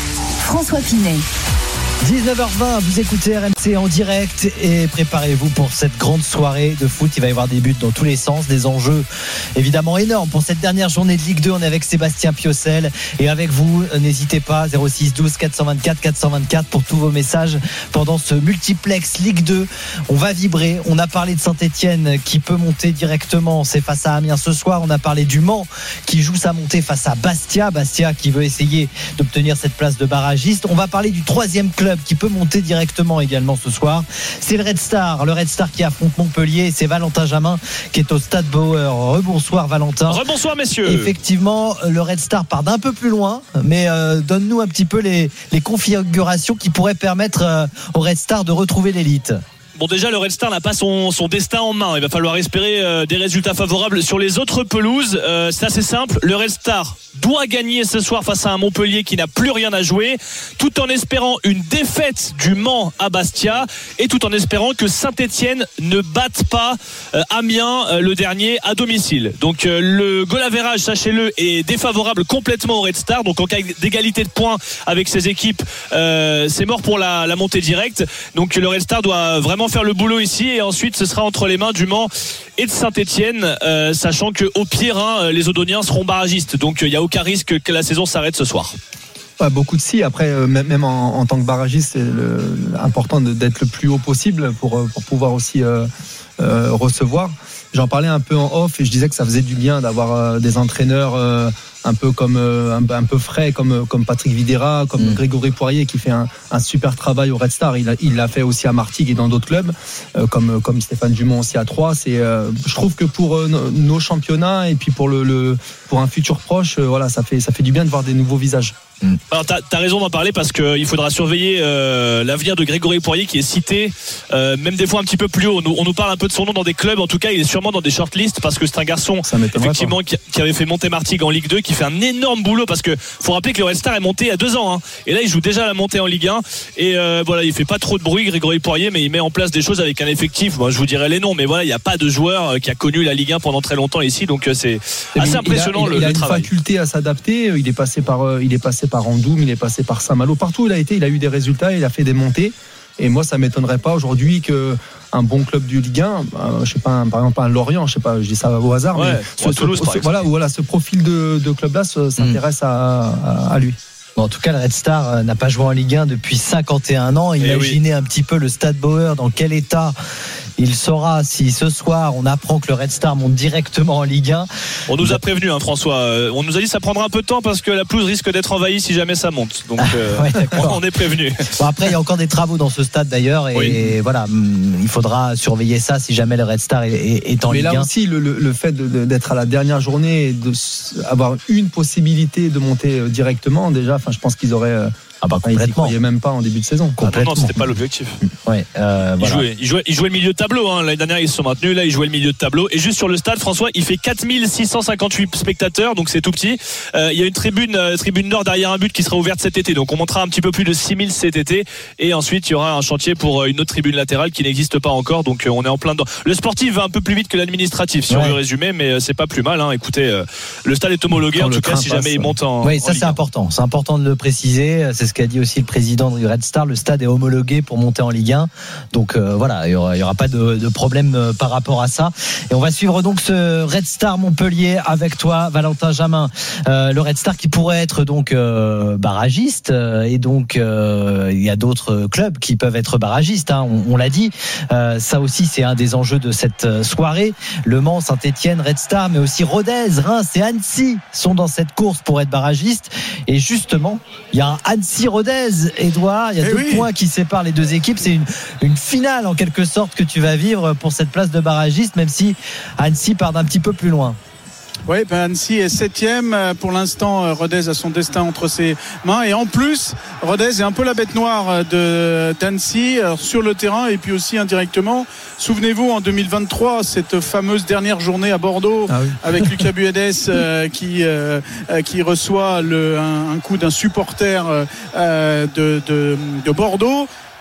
François Pinet. dix-neuf heures vingt, vous écoutez R M C en direct et préparez-vous pour cette grande soirée de foot. Il va y avoir des buts dans tous les sens, des enjeux évidemment énormes. Pour cette dernière journée de Ligue deux, on est avec Sébastien Piocel et avec vous, n'hésitez pas, zéro six douze quatre cent vingt-quatre quatre cent vingt-quatre pour tous vos messages pendant ce multiplex Ligue deux. On va vibrer, on a parlé de Saint-Etienne qui peut monter directement, c'est face à Amiens ce soir. On a parlé du Mans qui joue sa montée face à Bastia, Bastia qui veut essayer d'obtenir cette place de barragiste. On va parler du troisième club qui peut monter directement également ce soir, c'est le Red Star, le Red Star qui affronte Montpellier. C'est Valentin Jamin qui est au Stade Bauer. Rebonsoir Valentin. Rebonsoir messieurs. Effectivement, le Red Star part d'un peu plus loin, mais euh, donne-nous un petit peu les, les configurations qui pourraient permettre euh, au Red Star de retrouver l'élite. Bon, déjà, le Red Star n'a pas son, son destin en main. Il va falloir espérer euh, des résultats favorables sur les autres pelouses. Euh, c'est assez simple. Le Red Star doit gagner ce soir face à un Montpellier qui n'a plus rien à jouer, tout en espérant une défaite du Mans à Bastia et tout en espérant que Saint-Etienne ne batte pas euh, Amiens, euh, le dernier, à domicile. Donc, euh, le goal average, sachez-le, est défavorable complètement au Red Star. Donc, en cas d'égalité de points avec ces équipes, euh, c'est mort pour la, la montée directe. Donc, le Red Star doit vraiment faire le boulot ici et ensuite ce sera entre les mains du Mans et de Saint-Etienne, euh, sachant que au pire hein, les Odoniens seront barragistes, donc il euh, n'y a aucun risque que la saison s'arrête ce soir. Ouais, beaucoup de si. Après, euh, même en, en tant que barragiste, c'est le, important de, d'être le plus haut possible pour, pour pouvoir aussi euh, euh, recevoir. J'en parlais un peu en off et je disais que ça faisait du bien d'avoir euh, des entraîneurs euh, un peu comme euh, un, un peu frais comme comme Patrick Vieira, comme mmh. Grégory Poirier qui fait un, un super travail au Red Star. Il a, il l'a fait aussi à Martigues et dans d'autres clubs, euh, comme comme Stéphane Dumont aussi à Troyes. C'est, euh, je trouve que pour euh, nos championnats et puis pour le, le pour un futur proche, euh, voilà, ça fait ça fait du bien de voir des nouveaux visages. Mmh. Alors t'as, t'as raison d'en parler parce qu'il faudra surveiller euh, l'avenir de Grégory Poirier qui est cité, euh, même des fois un petit peu plus haut. On nous, on nous parle un peu de son nom dans des clubs. En tout cas, il est sûrement dans des shortlists parce que c'est un garçon effectivement qui, qui avait fait monter Martigues en Ligue deux, qui fait un énorme boulot parce que faut rappeler que le Red Star est monté il y a deux ans hein, et là il joue déjà la montée en Ligue un et euh, voilà, il fait pas trop de bruit Grégory Poirier, mais il met en place des choses avec un effectif. Moi, je vous dirai les noms, mais voilà, il n'y a pas de joueur qui a connu la Ligue un pendant très longtemps ici, donc c'est assez il impressionnant. Il a, le, il a le une travail. faculté à s'adapter. Il est passé par il est passé par Andoum, il est passé par Saint-Malo, partout où il a été, il a eu des résultats, il a fait des montées. Et moi, ça m'étonnerait pas aujourd'hui que un bon club du Ligue un, euh, je sais pas, un, par exemple un Lorient, je sais pas, je dis ça au hasard, ouais, mais ce, Toulouse, ce, ce, voilà, voilà, ce profil de, de club-là s'intéresse mmh. à, à, à lui. Bon, en tout cas, le Red Star n'a pas joué en Ligue un depuis cinquante et un ans. Imaginez oui. un petit peu le Stade Bauer, dans quel état il sera si ce soir on apprend que le Red Star monte directement en Ligue un. On nous a prévenu hein, François, on nous a dit que ça prendra un peu de temps parce que la pelouse risque d'être envahie si jamais ça monte, donc euh, ouais, on est prévenu. Bon, après il y a encore des travaux dans ce stade d'ailleurs et oui. voilà, il faudra surveiller ça si jamais le Red Star est, est, est en Mais Ligue un. Mais là aussi le, le, le fait de, de, d'être à la dernière journée et d'avoir une possibilité de monter directement, déjà enfin, je pense qu'ils auraient Ah bah complètement. Ils n'y croyaient même pas en début de saison. Ah non, non, c'était pas l'objectif. Ouais, euh, ils, voilà. jouaient, ils, jouaient, ils jouaient le milieu de tableau. Hein. L'année dernière, ils se sont maintenus. Là, ils jouaient le milieu de tableau. Et juste sur le stade, François, il fait quatre mille six cent cinquante-huit spectateurs, donc c'est tout petit. Euh, il y a une tribune, euh, tribune nord derrière un but qui sera ouverte cet été. Donc on montera un petit peu plus de six mille cet été. Et ensuite, il y aura un chantier pour une autre tribune latérale qui n'existe pas encore. Donc euh, on est en plein dedans. Le sportif va un peu plus vite que l'administratif, si ouais. on veut résumer, mais euh, c'est pas plus mal. Hein. Écoutez, euh, le stade est homologué. Quand en tout cas, si jamais il monte en. Oui, ça en c'est important. C'est important de le préciser. C'est ce qu'a dit aussi le président du Red Star. Le stade est homologué pour monter en Ligue un, donc euh, voilà, il n'y aura, aura pas de, de problème euh, par rapport à ça. Et on va suivre donc ce Red Star Montpellier avec toi, Valentin Jamin. Euh, le Red Star qui pourrait être donc euh, barragiste, euh, et donc euh, il y a d'autres clubs qui peuvent être barragistes, hein, on, on l'a dit. Euh, ça aussi c'est un des enjeux de cette soirée. Le Mans, Saint-Etienne, Red Star, mais aussi Rodez, Reims et Annecy sont dans cette course pour être barragistes. Et justement, il y a un Annecy-Rodez. Edouard, il y a eh deux oui. points qui séparent les deux équipes. C'est une, une finale en quelque sorte que tu vas vivre pour cette place de barragiste, même si Annecy part d'un petit peu plus loin. Oui, ben Annecy est septième. Pour l'instant, Rodez a son destin entre ses mains. Et en plus, Rodez est un peu la bête noire de, d'Annecy sur le terrain et puis aussi indirectement. Souvenez-vous, en deux mille vingt-trois, cette fameuse dernière journée à Bordeaux, ah oui. avec Lucas Buedes euh, qui, euh, qui reçoit le, un, un coup d'un supporter euh, de, de, de Bordeaux.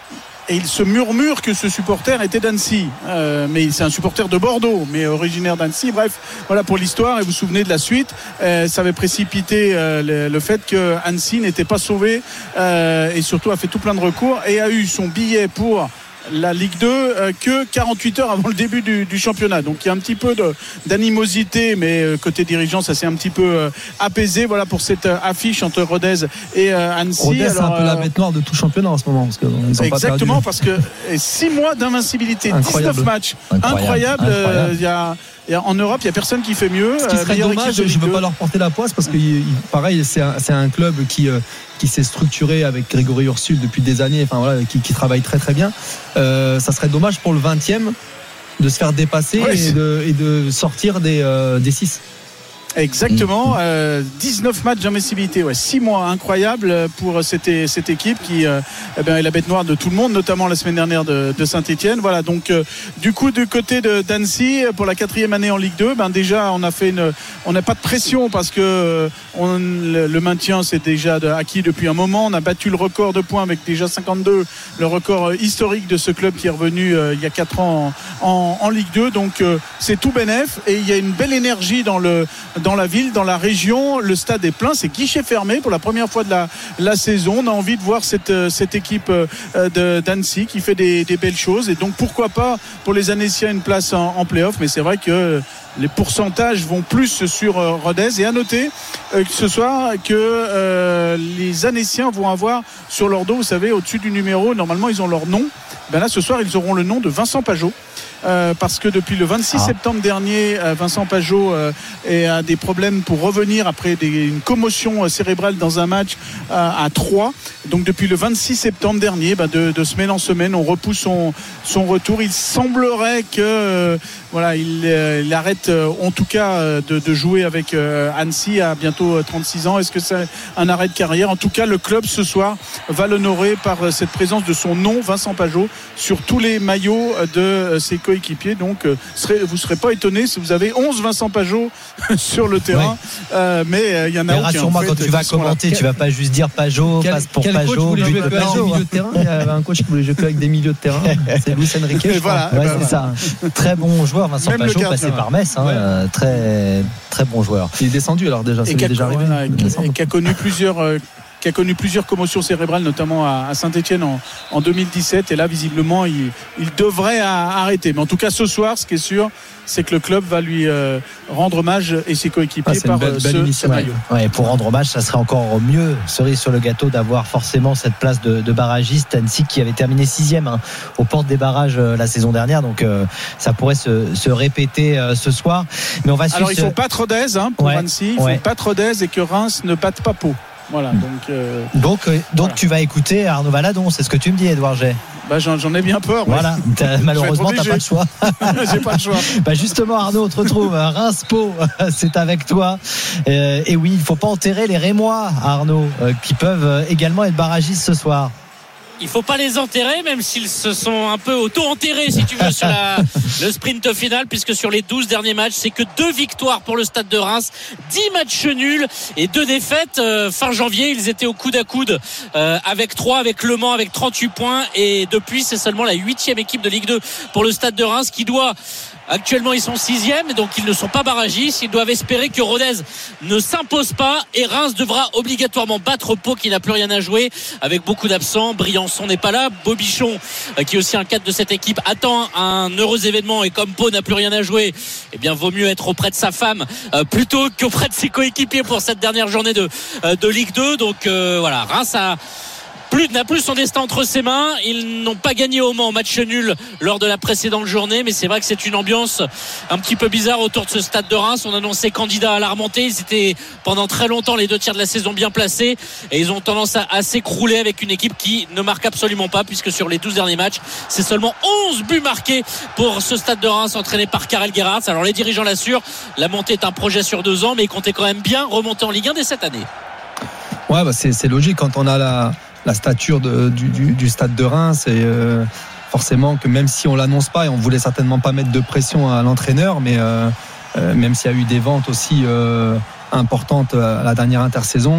Et il se murmure que ce supporter était d'Annecy, euh, mais c'est un supporter de Bordeaux, mais originaire d'Annecy. Bref, voilà pour l'histoire. Et vous vous souvenez de la suite. Euh, ça avait précipité euh, le, le fait que Annecy n'était pas sauvé euh, et surtout a fait tout plein de recours et a eu son billet pour la Ligue deux euh, que quarante-huit heures avant le début du, du championnat. Donc il y a un petit peu de, d'animosité, mais euh, côté dirigeant ça s'est un petit peu euh, apaisé. Voilà pour cette euh, affiche entre Rodez et euh, Annecy. Rodez c'est un peu euh, la bête noire de tout championnat en ce moment parce que ils ont exactement, pas parce que six mois d'invincibilité, incroyable. dix-neuf matchs, incroyable. incroyable. incroyable. Euh, y a, y a, en Europe il n'y a personne qui fait mieux. Ce qui serait euh, dommage, je ne veux pas leur porter la poisse parce que il, pareil c'est un, c'est un club qui euh, qui s'est structuré avec Grégory Ursule depuis des années, enfin voilà, qui, qui travaille très très bien. Euh, ça serait dommage pour le vingtième de se faire dépasser ouais, et, de, et de sortir des euh, des six. Exactement, euh, dix-neuf matchs d'invincibilité, ouais, six mois, incroyable pour cette, cette équipe qui euh, eh bien, est la bête noire de tout le monde, notamment la semaine dernière de, de Saint-Etienne. Voilà, donc euh, du coup du côté de d'Annecy pour la quatrième année en Ligue deux, ben déjà on a fait une, on n'a pas de pression parce que on, le, le maintien c'est déjà acquis depuis un moment. On a battu le record de points avec déjà cinquante-deux, le record historique de ce club qui est revenu euh, il y a quatre ans en, en, en Ligue deux. Donc euh, c'est tout bénef et il y a une belle énergie dans le dans la ville, dans la région. Le stade est plein, c'est guichet fermé pour la première fois de la, la saison. On a envie de voir cette, cette équipe de, d'Annecy qui fait des, des belles choses et donc pourquoi pas pour les Annéciens une place en, en play-off, mais c'est vrai que les pourcentages vont plus sur Rodez. Et à noter euh, ce soir que euh, les Annéciens vont avoir sur leur dos, vous savez, au-dessus du numéro, normalement ils ont leur nom. Ben là ce soir ils auront le nom de Vincent Pajot. Euh, parce que depuis le vingt-six ah. septembre dernier, euh, Vincent Pajot euh, a des problèmes pour revenir après des, une commotion cérébrale dans un match euh, à Troyes. Donc depuis le vingt-six septembre dernier, bah, de, de semaine en semaine, on repousse son, son retour. Il semblerait que euh, voilà, il, euh, il arrête euh, en tout cas euh, de, de jouer avec euh, Annecy à bientôt trente-six ans. Est-ce que c'est un arrêt de carrière? En tout cas, le club ce soir va l'honorer par euh, cette présence de son nom, Vincent Pajot, sur tous les maillots de euh, ses coéquipiers. Donc euh, serez, vous ne serez pas étonné si vous avez onze Vincent Pajot sur le terrain. Ouais. Euh, mais il euh, y en a aucun. Rassure-moi, en fait, quand tu vas commenter, tu ne vas pas juste dire Pajot, quel, passe pour quel Pajot. Coach voulait jouer avec des milieux de terrain. Il y avait un coach qui voulait jouer avec des milieux de terrain. C'est Luis Enrique. Je voilà, ouais, ben c'est voilà. ça. Très bon joueur, Vincent Même Pajot, passé par Metz. Hein, ouais. euh, très, très bon joueur. Il est descendu alors déjà. Et qui a, déjà arrivé. Voilà, et qui a connu plusieurs. Euh, qui a connu plusieurs commotions cérébrales, notamment à, à Saint-Etienne en, en deux mille dix-sept. Et là, visiblement, il, il devrait arrêter. Mais en tout cas, ce soir, ce qui est sûr, c'est que le club va lui euh, rendre hommage et ses coéquipiers ah, par belle, ce, belle ce maillot. Ouais, pour rendre hommage, ça serait encore mieux, cerise sur le gâteau, d'avoir forcément cette place de, de barragiste. Annecy qui avait terminé sixième hein, aux portes des barrages euh, la saison dernière. Donc, euh, ça pourrait se, se répéter euh, ce soir. Mais on va Alors, il faut pas Rodez hein, pour ouais, Annecy. Il ouais. faut pas Rodez et que Reims ne batte pas Pau. Voilà, donc euh, donc, euh, donc voilà. tu vas écouter Arnaud Valadon, c'est ce que tu me dis, Edouard G. Bah, j'en, j'en ai bien peur. Voilà, ouais. Malheureusement, t'as pas le choix. J'ai pas le choix. Bah justement, Arnaud, on te retrouve. Reims-Pau, c'est avec toi. Euh, et oui, il faut pas enterrer les Rémois, Arnaud, euh, qui peuvent également être barragistes ce soir. Il faut pas les enterrer, même s'ils se sont un peu auto-enterrés, si tu veux, sur la, le sprint final, puisque sur les douze derniers matchs, c'est que deux victoires pour le Stade de Reims, dix matchs nuls et deux défaites. Euh, fin janvier, ils étaient au coude à coude euh, avec Troyes, avec Le Mans, avec trente-huit points. Et depuis, c'est seulement la huitième équipe de Ligue deux pour le Stade de Reims qui doit... Actuellement, ils sont sixième, donc ils ne sont pas barragistes. Ils doivent espérer que Rodez ne s'impose pas et Reims devra obligatoirement battre Pau qui n'a plus rien à jouer avec beaucoup d'absents. Briançon n'est pas là. Bobichon, qui est aussi un cadre de cette équipe, attend un heureux événement et comme Pau n'a plus rien à jouer, eh bien, vaut mieux être auprès de sa femme euh, plutôt qu'auprès de ses coéquipiers pour cette dernière journée de, euh, de Ligue deux. Donc euh, voilà, Reims a... Plus, n'a plus son destin entre ses mains. Ils n'ont pas gagné au Mans, match nul lors de la précédente journée, mais c'est vrai que c'est une ambiance un petit peu bizarre autour de ce Stade de Reims. On annonçait candidats à la remontée. Ils étaient pendant très longtemps les deux tiers de la saison bien placés et ils ont tendance à, à s'écrouler avec une équipe qui ne marque absolument pas, puisque sur les douze derniers matchs, c'est seulement onze buts marqués pour ce Stade de Reims entraîné par Karel Gerhardt. Alors les dirigeants l'assurent, la montée est un projet sur deux ans, mais ils comptaient quand même bien remonter en Ligue un dès cette année. Ouais, bah c'est, c'est logique quand on a la la stature de, du, du, du Stade de Reims et euh, forcément que même si on l'annonce pas et on voulait certainement pas mettre de pression à l'entraîneur, mais euh, euh, même s'il y a eu des ventes aussi euh, importantes à la dernière intersaison,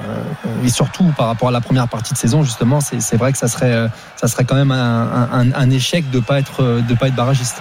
et surtout par rapport à la première partie de saison, justement, c'est, c'est vrai que ça serait, ça serait quand même un, un, un échec de pas être, de pas être barragiste.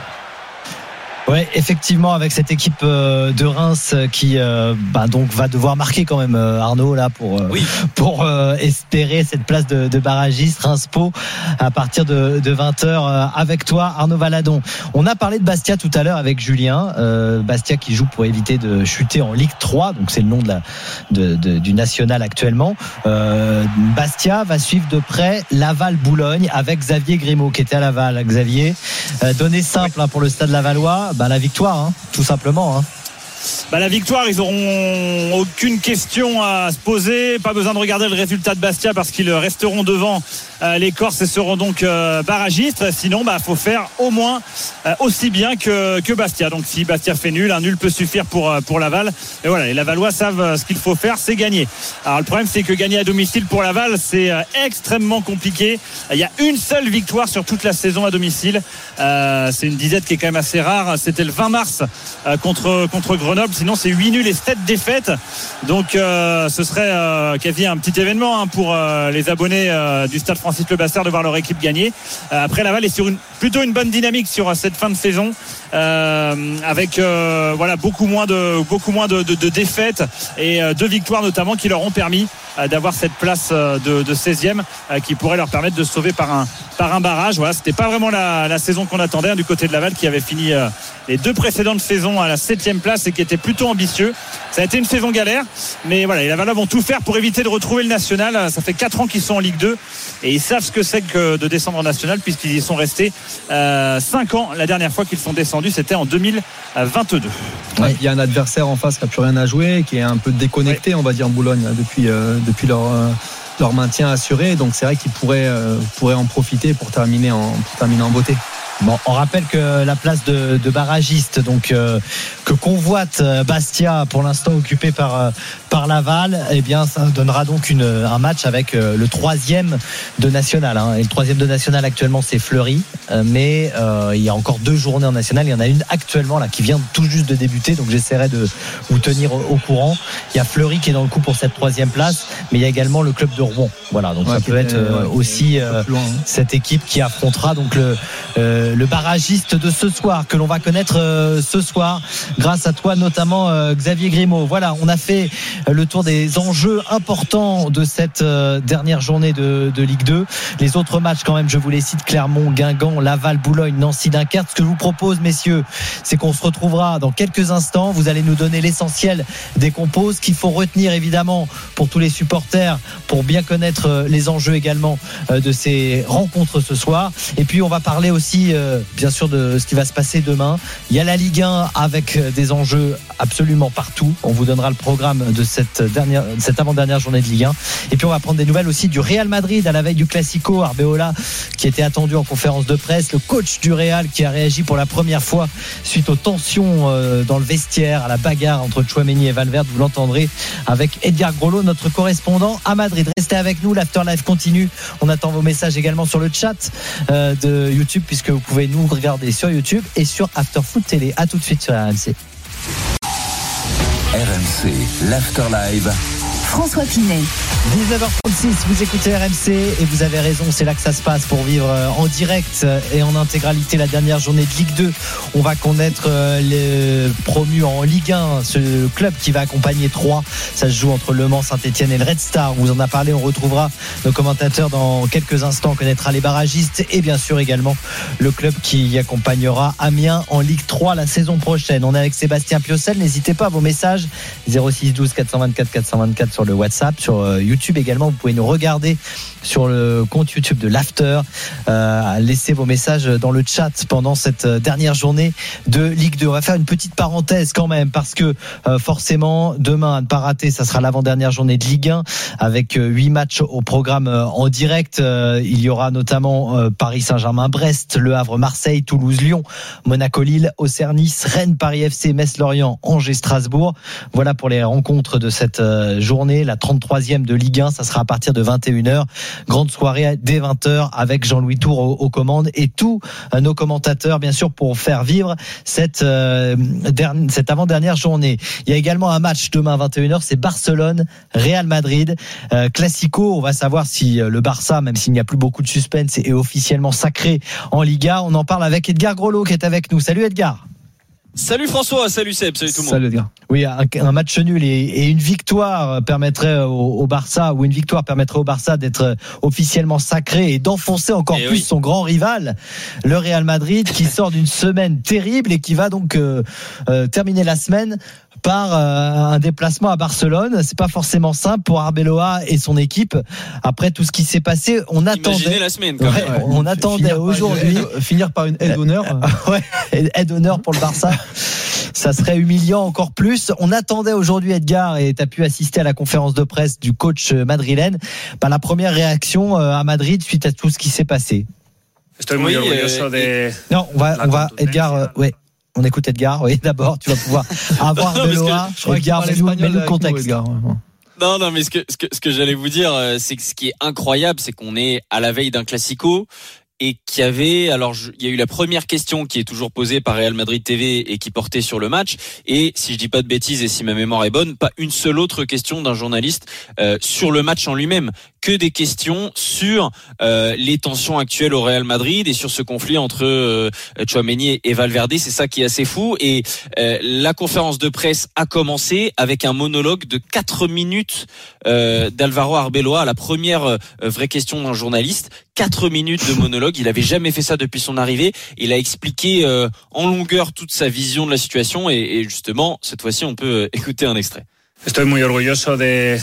Ouais, effectivement, avec cette équipe de Reims qui euh, bah donc va devoir marquer quand même Arnaud là pour euh, oui. pour euh, espérer cette place de, de barragiste. Reims-Pau à partir de, de vingt heures euh, avec toi Arnaud Valadon. On a parlé de Bastia tout à l'heure avec Julien. Euh, Bastia qui joue pour éviter de chuter en Ligue trois, donc c'est le nom de la de, de, du national actuellement. Euh, Bastia va suivre de près Laval-Boulogne avec Xavier Grimaud qui était à Laval. Xavier, euh, donné simple hein, pour le Stade Lavallois. Bah, la victoire, hein, tout simplement. Hein. Bah, la victoire, ils n'auront aucune question à se poser. Pas besoin de regarder le résultat de Bastia parce qu'ils resteront devant euh, les Corses et seront donc euh, barragistes. Sinon, bah, faut faire au moins euh, aussi bien que, que Bastia. Donc, si Bastia fait nul, un nul peut suffire pour, pour Laval. Et voilà, les Lavallois savent ce qu'il faut faire, c'est gagner. Alors, le problème, c'est que gagner à domicile pour Laval, c'est euh, extrêmement compliqué. Il y a une seule victoire sur toute la saison à domicile. Euh, c'est une disette qui est quand même assez rare. C'était le vingt mars euh, contre, contre Grenoble. Sinon, c'est huit nuls et sept défaites. Donc, euh, ce serait euh, quasi un petit événement hein, pour euh, les abonnés euh, du Stade Francis Le Bastard de voir leur équipe gagner. Euh, après, Laval est sur une, plutôt une bonne dynamique sur euh, cette fin de saison, euh, avec euh, voilà beaucoup moins de beaucoup moins de, de, de défaites et euh, deux victoires notamment qui leur ont permis euh, d'avoir cette place euh, de, de seizième euh, qui pourrait leur permettre de se sauver par un par un barrage. Voilà, c'était pas vraiment la, la saison qu'on attendait hein, du côté de Laval qui avait fini euh, les deux précédentes saisons à la septième place et qui était plutôt ambitieux. Ça a été une saison galère, mais voilà, les Lavallois vont tout faire pour éviter de retrouver le national. Ça fait quatre ans qu'ils sont en Ligue deux et ils savent ce que c'est que de descendre en national puisqu'ils y sont restés euh, cinq ans. La dernière fois qu'ils sont descendus, c'était en deux mille vingt-deux. Ouais, il y a un adversaire en face qui n'a plus rien à jouer, qui est un peu déconnecté, ouais. on va dire, en Boulogne depuis, euh, depuis leur, euh, leur maintien assuré. Donc c'est vrai qu'ils pourraient, euh, pourraient en profiter pour terminer en, pour terminer en beauté. Bon, on rappelle que la place de, de barragiste, donc euh, que convoite Bastia, pour l'instant occupée par euh, par Laval, eh bien, ça donnera donc une, un match avec euh, le troisième de national. Hein. Et le troisième de national actuellement, c'est Fleury, euh, mais euh, il y a encore deux journées en national. Il y en a une actuellement là qui vient tout juste de débuter, donc j'essaierai de vous tenir au, au courant. Il y a Fleury qui est dans le coup pour cette troisième place, mais il y a également le club de Rouen. Voilà, donc ouais, ça peut être euh, ouais, aussi euh, loin, hein. cette équipe qui affrontera donc le euh, le barragiste de ce soir que l'on va connaître euh, ce soir grâce à toi notamment euh, Xavier Grimaud. Voilà, on a fait euh, le tour des enjeux importants de cette euh, dernière journée de, de Ligue deux. Les autres matchs quand même, je vous les cite: Clermont, Guingamp, Laval, Boulogne, Nancy, Dunkerque. Ce que je vous propose, messieurs, c'est qu'on se retrouvera dans quelques instants. Vous allez nous donner l'essentiel des compos, ce qu'il faut retenir évidemment pour tous les supporters, pour bien connaître euh, les enjeux également euh, de ces rencontres ce soir. Et puis on va parler aussi euh, bien sûr de ce qui va se passer demain. Il y a la Ligue un avec des enjeux absolument partout. On vous donnera le programme de cette dernière, cette avant-dernière journée de Ligue un. Et puis on va prendre des nouvelles aussi du Real Madrid à la veille du Classico. Arbeola qui était attendu en conférence de presse, le coach du Real qui a réagi pour la première fois suite aux tensions dans le vestiaire, à la bagarre entre Tchouaméni et Valverde. Vous l'entendrez avec Edgar Grollo, notre correspondant à Madrid. Restez avec nous, l'Afterlife continue. On attend vos messages également sur le chat de YouTube puisque vous pouvez nous regarder sur YouTube et sur Afterfoot Télé. À tout de suite sur R M C. R M C, l'Afterlive. François Pinet. dix-neuf heures trente-six, vous écoutez R M C et vous avez raison, c'est là que ça se passe pour vivre en direct et en intégralité la dernière journée de Ligue deux. On va connaître les promus en Ligue un, ce club qui va accompagner Troyes. Ça se joue entre Le Mans, Saint-Etienne et le Red Star. On vous en a parlé, on retrouvera nos commentateurs dans quelques instants. On connaîtra les barragistes et bien sûr également le club qui accompagnera Amiens en Ligue trois la saison prochaine. On est avec Sébastien Piocel, n'hésitez pas à vos messages zéro six douze quatre cent vingt-quatre quatre cent vingt-quatre sur le WhatsApp, sur YouTube également. Vous pouvez nous regarder sur le compte YouTube de l'After. Euh, laissez vos messages dans le chat pendant cette dernière journée de Ligue deux. On va faire une petite parenthèse quand même parce que euh, forcément demain, à ne pas rater, ça sera l'avant-dernière journée de Ligue un avec huit euh, matchs au programme euh, en direct. Euh, il y aura notamment euh, Paris Saint-Germain-Brest, Le Havre-Marseille, Toulouse-Lyon, Monaco-Lille, Auxerre-Nice, Rennes-Paris F C, Metz-Lorient, Angers-Strasbourg. Voilà pour les rencontres de cette euh, journée journée, la trente-troisième de Ligue un. Ça sera à partir de vingt et une heures. Grande soirée dès vingt heures avec Jean-Louis Tour aux, aux commandes et tous nos commentateurs, bien sûr, pour faire vivre cette, euh, dernière, cette avant-dernière journée. Il y a également un match demain à vingt et une heures, c'est Barcelone, Real Madrid. Euh, Classico, on va savoir si le Barça, même s'il n'y a plus beaucoup de suspense, est officiellement sacré en Liga. On en parle avec Edgar Groslo qui est avec nous. Salut Edgar. Salut François, salut Seb, salut tout le monde. Salut Edgar. Oui, un, un match nul et, et une victoire permettrait au, au Barça, ou une victoire permettrait au Barça d'être officiellement sacré et d'enfoncer encore et plus oui. son grand rival, le Real Madrid, qui sort d'une semaine terrible et qui va donc euh, euh, terminer la semaine par euh, un déplacement à Barcelone. C'est pas forcément simple pour Arbeloa et son équipe. Après tout ce qui s'est passé, on attendait. Imaginez la semaine. Quand ouais, même. On attendait finir aujourd'hui par aide, finir par une aide d'honneur. ouais, aide d'honneur pour le Barça. Ça serait humiliant encore plus. On attendait aujourd'hui, Edgar, et tu as pu assister à la conférence de presse du coach madrilène, bah, la première réaction à Madrid suite à tout ce qui s'est passé. Oui, euh, non, on va, on va Edgar, euh, ouais. On écoute Edgar, oui, d'abord, tu vas pouvoir avoir Arbeloa. Edgar, mets-nous le contexte. Edgar. Non, non, mais ce que, ce que, ce que j'allais vous dire, c'est que ce qui est incroyable, c'est qu'on est à la veille d'un classico. Et qu'il y avait, alors je, il y a eu la première question qui est toujours posée par Real Madrid T V et qui portait sur le match. Et si je dis pas de bêtises et si ma mémoire est bonne, pas une seule autre question d'un journaliste euh, sur le match en lui-même, que des questions sur euh, les tensions actuelles au Real Madrid et sur ce conflit entre euh, Tchouaméni et Valverde. C'est ça qui est assez fou. Et euh, la conférence de presse a commencé avec un monologue de quatre minutes euh, d'Alvaro Arbeloa à la première euh, vraie question d'un journaliste. Quatre minutes de monologue. Il avait jamais fait ça depuis son arrivée. Il a expliqué euh, en longueur toute sa vision de la situation et, et justement, cette fois-ci, on peut écouter un extrait. Estoy muy orgulloso de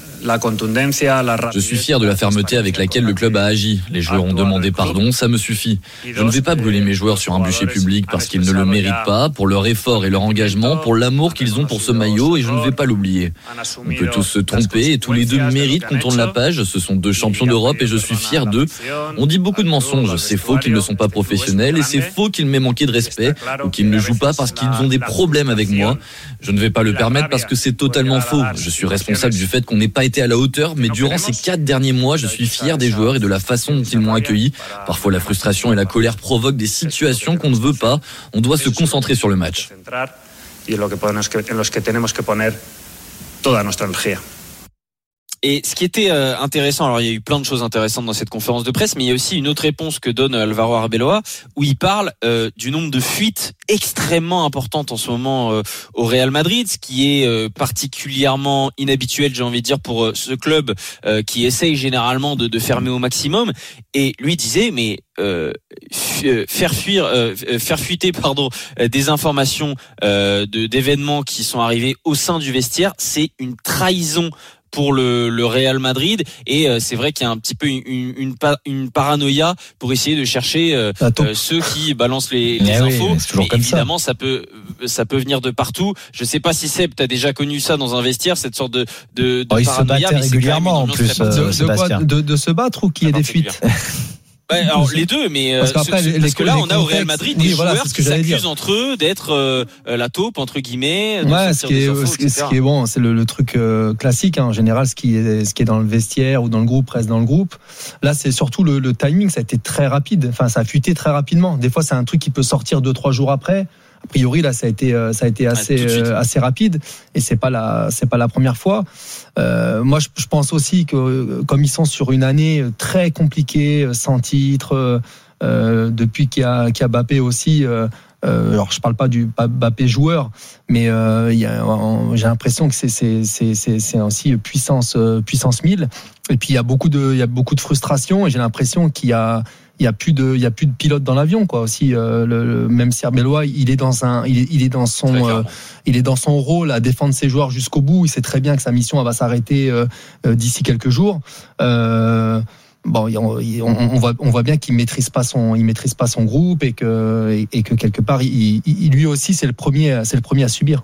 Je suis fier de la fermeté avec laquelle le club a agi. Les joueurs ont demandé pardon, ça me suffit. Je ne vais pas brûler mes joueurs sur un bûcher public parce qu'ils ne le méritent pas, pour leur effort et leur engagement, pour l'amour qu'ils ont pour ce maillot, et je ne vais pas l'oublier. On peut tous se tromper et tous les deux méritent qu'on tourne la page. Ce sont deux champions d'Europe et je suis fier d'eux. On dit beaucoup de mensonges. C'est faux qu'ils ne sont pas professionnels et c'est faux qu'ils m'aient manqué de respect ou qu'ils ne jouent pas parce qu'ils ont des problèmes avec moi. Je ne vais pas le permettre parce que c'est totalement faux. Je suis responsable du fait qu'on n'ait pas été à la hauteur, mais durant ces quatre derniers mois, je suis fier des joueurs et de la façon dont ils m'ont accueilli. Parfois, la frustration et la colère provoquent des situations qu'on ne veut pas. On doit se concentrer sur le match. Et ce qui était euh, intéressant, alors il y a eu plein de choses intéressantes dans cette conférence de presse, mais il y a aussi une autre réponse que donne Alvaro Arbeloa, où il parle euh, du nombre de fuites extrêmement importantes en ce moment euh, au Real Madrid, ce qui est euh, particulièrement inhabituel, j'ai envie de dire, pour euh, ce club euh, qui essaye généralement de, de fermer au maximum. Et lui disait, mais euh, f- faire fuir, euh, faire fuiter, pardon, des informations euh, de, d'événements qui sont arrivés au sein du vestiaire, c'est une trahison pour le, le Real Madrid, et euh, c'est vrai qu'il y a un petit peu une, une, une, une paranoïa pour essayer de chercher euh, euh, ceux qui balancent les, les infos. Oui, mais mais évidemment, ça. ça peut ça peut venir de partout. Je sais pas si Seb, t'as déjà connu ça dans un vestiaire, cette sorte de de, de oh, paranoïa. Il se battait régulièrement en plus. De, de, quoi, de, de se battre ou qu'il y ait des fuites. Ouais, alors les deux, mais parce, qu'après, ce, les, parce que là, on a au Real contextes, Madrid des oui, voilà, joueurs qui s'accusent entre eux d'être euh, la taupe entre guillemets. Ouais, ce qui est, infos, ce, ce qui est bon, c'est le, le truc euh, classique hein, en général, ce qui est ce qui est dans le vestiaire ou dans le groupe reste dans le groupe. Là, c'est surtout le, le timing, ça a été très rapide. Enfin, ça a fuité très rapidement. Des fois, c'est un truc qui peut sortir deux trois jours après. A priori, là, ça a été, ça a été assez, euh, assez rapide, et c'est pas la, c'est pas la première fois. Euh, moi, je, je pense aussi que, comme ils sont sur une année très compliquée, sans titre, euh, depuis qu'il y a, qu'il y a Mbappé aussi. Euh, alors, je parle pas du Mbappé joueur, mais euh, il y a, j'ai l'impression que c'est, c'est, c'est, c'est, c'est aussi puissance, puissance mille. Et puis il y a beaucoup de, il y a beaucoup de frustration, et j'ai l'impression qu'il y a il y a plus de il y a plus de pilote dans l'avion quoi aussi euh, le, le même si Arbeloa il est dans un il est, il est dans son euh, il est dans son rôle à défendre ses joueurs jusqu'au bout. Il sait très bien que sa mission elle va s'arrêter euh, euh, d'ici quelques jours. Euh, bon on, on voit on voit bien qu'il maîtrise pas son il maîtrise pas son groupe, et que et, et que quelque part il, il lui aussi c'est le premier c'est le premier à subir.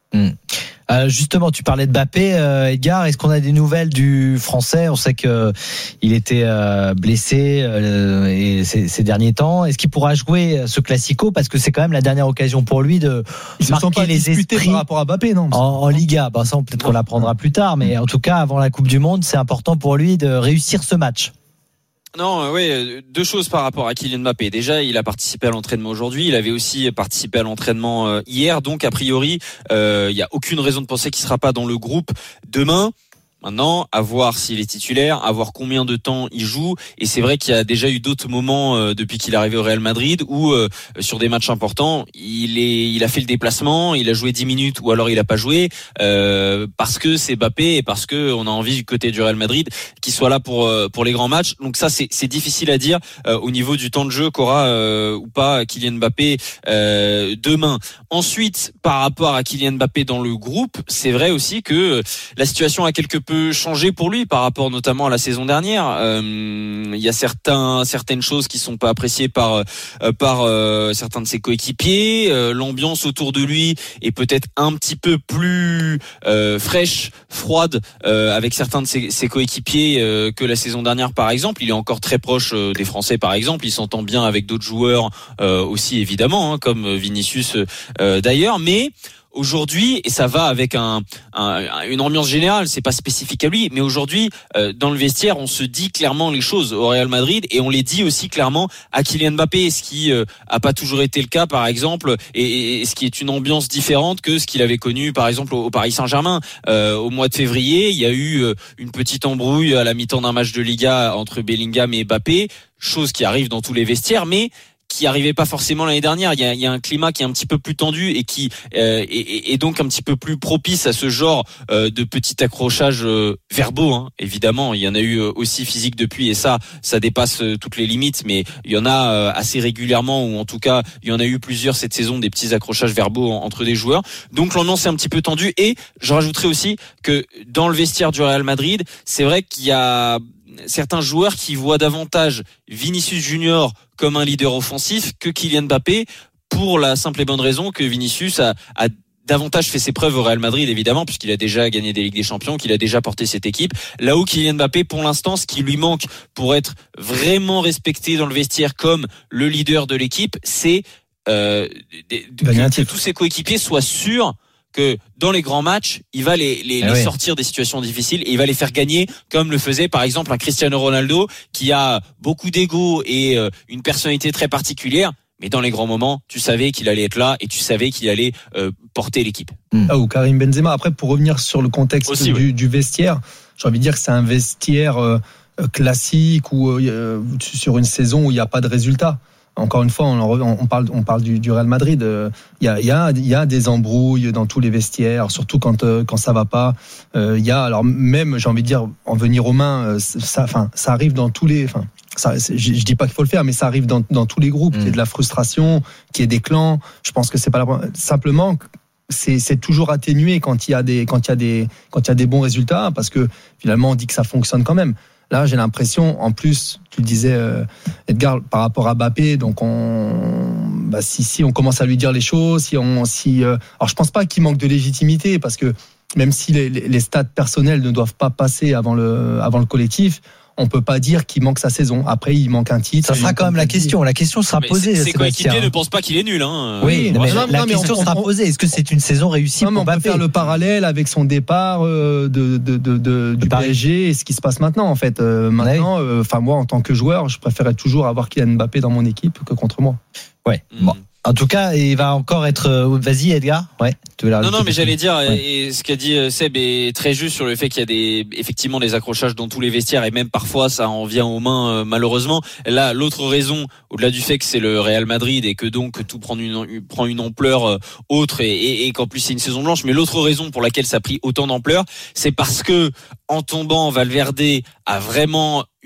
Mmh. Euh, justement, tu parlais de Mbappé, euh, Edgar. Est-ce qu'on a des nouvelles du Français ? On sait que il était euh, blessé euh, et ces, ces derniers temps. Est-ce qu'il pourra jouer ce Classico ? Parce que c'est quand même la dernière occasion pour lui de Ils marquer se sont pas les esprits par rapport à Mbappé, non en, en Liga. Bah, ça, peut-être qu'on l'apprendra plus tard, mais en tout cas, avant la Coupe du Monde, c'est important pour lui de réussir ce match. Non, euh, oui, deux choses par rapport à Kylian Mbappé. Déjà, il a participé à l'entraînement aujourd'hui. Il avait aussi participé à l'entraînement euh, hier. Donc, a priori, euh, il n'y a aucune raison de penser qu'il ne sera pas dans le groupe demain. Maintenant, à voir s'il est titulaire, à voir combien de temps il joue. Et c'est vrai qu'il y a déjà eu d'autres moments euh, depuis qu'il est arrivé au Real Madrid où euh, sur des matchs importants, il est, il a fait le déplacement, il a joué dix minutes ou alors il a pas joué euh, parce que c'est Mbappé et parce que on a envie du côté du Real Madrid qu'il soit là pour euh, pour les grands matchs. Donc ça, c'est, c'est difficile à dire euh, au niveau du temps de jeu qu'aura euh, ou pas Kylian Mbappé euh, demain. Ensuite, par rapport à Kylian Mbappé dans le groupe, c'est vrai aussi que la situation a quelque peu changé pour lui par rapport notamment à la saison dernière. Euh, il y a certains certaines choses qui sont pas appréciées par euh, par euh, certains de ses coéquipiers. Euh, l'ambiance autour de lui est peut-être un petit peu plus euh, fraîche, froide euh, avec certains de ses, ses coéquipiers euh, que la saison dernière par exemple. Il est encore très proche euh, des Français par exemple. Il s'entend bien avec d'autres joueurs euh, aussi évidemment, hein, comme Vinicius euh, d'ailleurs, mais aujourd'hui, et ça va avec un, un, une ambiance générale, c'est pas spécifique à lui, mais aujourd'hui, euh, dans le vestiaire, on se dit clairement les choses au Real Madrid et on les dit aussi clairement à Kylian Mbappé, ce qui euh, a pas toujours été le cas, par exemple, et, et ce qui est une ambiance différente que ce qu'il avait connu, par exemple, au, au Paris Saint-Germain. Euh, au mois de février, il y a eu euh, une petite embrouille à la mi-temps d'un match de Liga entre Bellingham et Mbappé, chose qui arrive dans tous les vestiaires, mais qui arrivait pas forcément l'année dernière. Il y a, il y a un climat qui est un petit peu plus tendu et qui euh, est, est donc un petit peu plus propice à ce genre euh, de petits accrochages euh, verbaux. Hein. Évidemment, il y en a eu aussi physique depuis et ça, ça dépasse euh, toutes les limites. Mais il y en a euh, assez régulièrement ou en tout cas, il y en a eu plusieurs cette saison des petits accrochages verbaux en, entre des joueurs. Donc l'ambiance est un petit peu tendue et je rajouterai aussi que dans le vestiaire du Real Madrid, c'est vrai qu'il y a certains joueurs qui voient davantage Vinicius Junior comme un leader offensif que Kylian Mbappé pour la simple et bonne raison que Vinicius a, a davantage fait ses preuves au Real Madrid évidemment puisqu'il a déjà gagné des Ligues des Champions, qu'il a déjà porté cette équipe. Là où Kylian Mbappé pour l'instant ce qui lui manque pour être vraiment respecté dans le vestiaire comme le leader de l'équipe, c'est euh, que, que tous ses coéquipiers soient sûrs que dans les grands matchs, il va les, les, ah les oui. sortir des situations difficiles et il va les faire gagner comme le faisait par exemple un Cristiano Ronaldo qui a beaucoup d'ego et euh, une personnalité très particulière. Mais dans les grands moments, tu savais qu'il allait être là et tu savais qu'il allait euh, porter l'équipe. Ah, ou Karim Benzema. Après, pour revenir sur le contexte Aussi, du, oui. du vestiaire, j'ai envie de dire que c'est un vestiaire euh, classique ou euh, sur une saison où il n'y a pas de résultat. Encore une fois, on parle, on parle du, du Real Madrid. Il y a, il y a, il y a des embrouilles dans tous les vestiaires, surtout quand, quand ça va pas. Il y a, alors même, j'ai envie de dire, en venir aux mains, ça, enfin, ça arrive dans tous les, enfin, ça, je, je dis pas qu'il faut le faire, mais ça arrive dans, dans tous les groupes. Mmh. Qu'il y ait de la frustration, qu'il y ait des clans. Je pense que c'est pas la, simplement. C'est, c'est toujours atténué quand il y a des, quand il y a des, quand il y a des bons résultats, parce que finalement, on dit que ça fonctionne quand même. Là, j'ai l'impression, en plus, tu le disais, euh, Edgar, par rapport à Mbappé, donc on, bah, si, si on commence à lui dire les choses, si on, si, euh, alors je pense pas qu'il manque de légitimité, parce que même si les, les stats personnels ne doivent pas passer avant le, avant le collectif, on peut pas dire qu'il manque sa saison. Après, il manque un titre. Ça sera quand même la question. La question sera mais posée. Ses coéquipiers ne pensent pas qu'il est nul. Hein. Oui, non, mais non, la non, question on, sera on, posée. Est-ce que c'est une saison réussie non, pour Mbappé ? On peut faire le parallèle avec son départ de, de, de, de, de du P S G et ce qui se passe maintenant. En fait, euh, maintenant, enfin oui. euh, moi, en tant que joueur, je préférais toujours avoir Kylian Mbappé dans mon équipe que contre moi. Ouais. Mmh. Bon. En tout cas, il va encore être. Vas-y, Edgar. Ouais. Non, non, mais j'allais dire, ouais. et ce qu'a dit Seb est très juste sur le fait qu'il y a des, effectivement, des accrochages dans tous les vestiaires et même parfois ça en vient aux mains, euh, malheureusement. Là, l'autre raison, au-delà du fait que c'est le Real Madrid et que donc tout prend une, prend une ampleur euh, autre et, et, et qu'en plus c'est une saison blanche, mais l'autre raison pour laquelle ça a pris autant d'ampleur, c'est parce que en tombant, Valverde a vraiment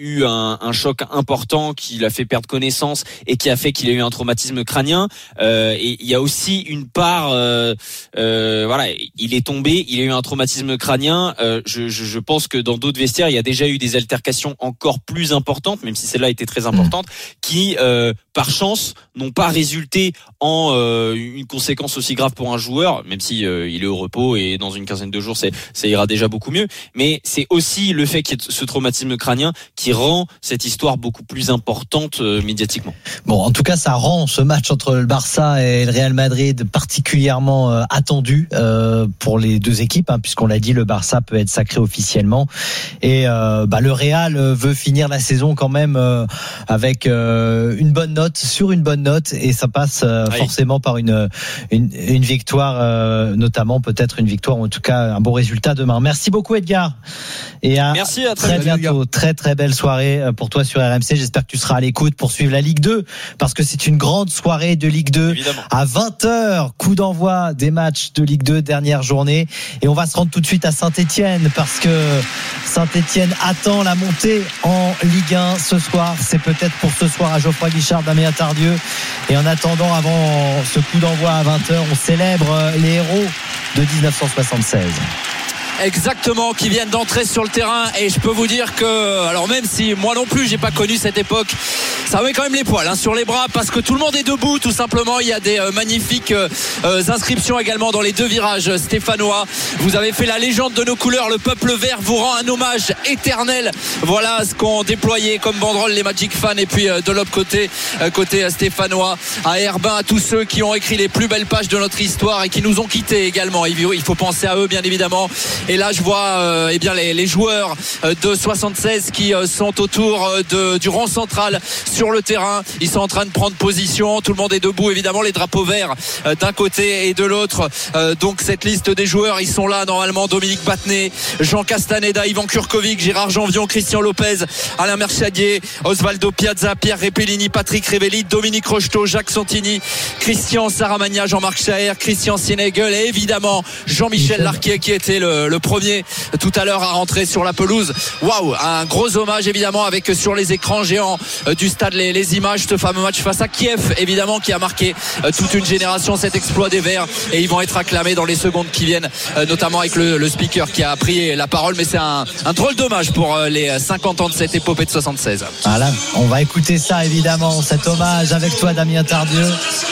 eu un, un choc important qui l'a fait perdre connaissance et qui a fait qu'il a eu un traumatisme crânien. Euh, et il y a aussi une part, euh, euh, voilà, il est tombé, il a eu un traumatisme crânien. Euh, je, je, je pense que dans d'autres vestiaires, il y a déjà eu des altercations encore plus importantes, même si celle-là était très importante, qui, euh, par chance, n'ont pas résulté en euh, une conséquence aussi grave pour un joueur, même si euh, il est au repos et dans une quinzaine de jours, c'est, ça ira déjà beaucoup mieux. Mais c'est aussi le fait qu'il y ait ce traumatisme crânien qui rend cette histoire beaucoup plus importante euh, médiatiquement. Bon, en tout cas, ça rend ce match entre le Barça et le Real Madrid particulièrement euh, attendu euh, pour les deux équipes, hein, puisqu'on l'a dit, le Barça peut être sacré officiellement. Et euh, bah, le Real veut finir la saison quand même euh, avec euh, une bonne note, sur une bonne note, et ça passe euh, oui. forcément par une, une, une victoire, euh, notamment peut-être une victoire, ou en tout cas un bon résultat demain. Merci beaucoup Edgar. Et à, Merci, à très, très bientôt. Très très belle soirée pour toi sur R M C. J'espère que tu seras à l'écoute pour suivre la Ligue deux, parce que c'est une grande soirée de Ligue deux. Évidemment. À vingt heures, coup d'envoi des matchs de Ligue deux, dernière journée. Et on va se rendre tout de suite à Saint-Etienne, parce que Saint-Etienne attend la montée en Ligue un ce soir. C'est peut-être pour ce soir à Geoffroy Guichard, Damien Tardieu. Et en attendant, avant ce coup d'envoi à vingt heures, on célèbre les héros de dix-neuf cent soixante-seize. Exactement, qui viennent d'entrer sur le terrain. Et je peux vous dire que, alors même si moi non plus j'ai pas connu cette époque, ça met quand même les poils hein, sur les bras, parce que tout le monde est debout tout simplement. Il y a des euh, magnifiques euh, inscriptions également dans les deux virages stéphanois. Vous avez fait la légende de nos couleurs, le peuple vert vous rend un hommage éternel. Voilà ce qu'ont déployé comme banderole les Magic Fans. Et puis euh, de l'autre côté, euh, côté stéphanois, à Herbin, à tous ceux qui ont écrit les plus belles pages de notre histoire et qui nous ont quittés également. Il faut penser à eux bien évidemment. Et là je vois euh, eh bien les, les joueurs de soixante-seize qui euh, sont autour de, du rond central sur le terrain. Ils sont en train de prendre position, tout le monde est debout évidemment, les drapeaux verts euh, d'un côté et de l'autre. Euh, donc cette liste des joueurs, ils sont là normalement: Dominique Battenet, Jean Castaneda, Ivan Kurkovic, Gérard Janvion, Christian Lopez, Alain Merchadier, Osvaldo Piazza, Pierre Repellini, Patrick Révelli, Dominique Rocheteau, Jacques Santini, Christian Saramagna, Jean-Marc Chaher, Christian Sienegel et évidemment Jean-Michel Larquet qui était le, le premier tout à l'heure à rentrer sur la pelouse. Waouh, un gros hommage évidemment, avec sur les écrans géants du stade les, les images, ce fameux match face à Kiev évidemment, qui a marqué toute une génération, cet exploit des Verts, et ils vont être acclamés dans les secondes qui viennent, notamment avec le, le speaker qui a pris la parole. Mais c'est un, un drôle d'hommage pour les cinquante ans de cette épopée de soixante-seize. Voilà, on va écouter ça évidemment, cet hommage avec toi Damien Tardieu.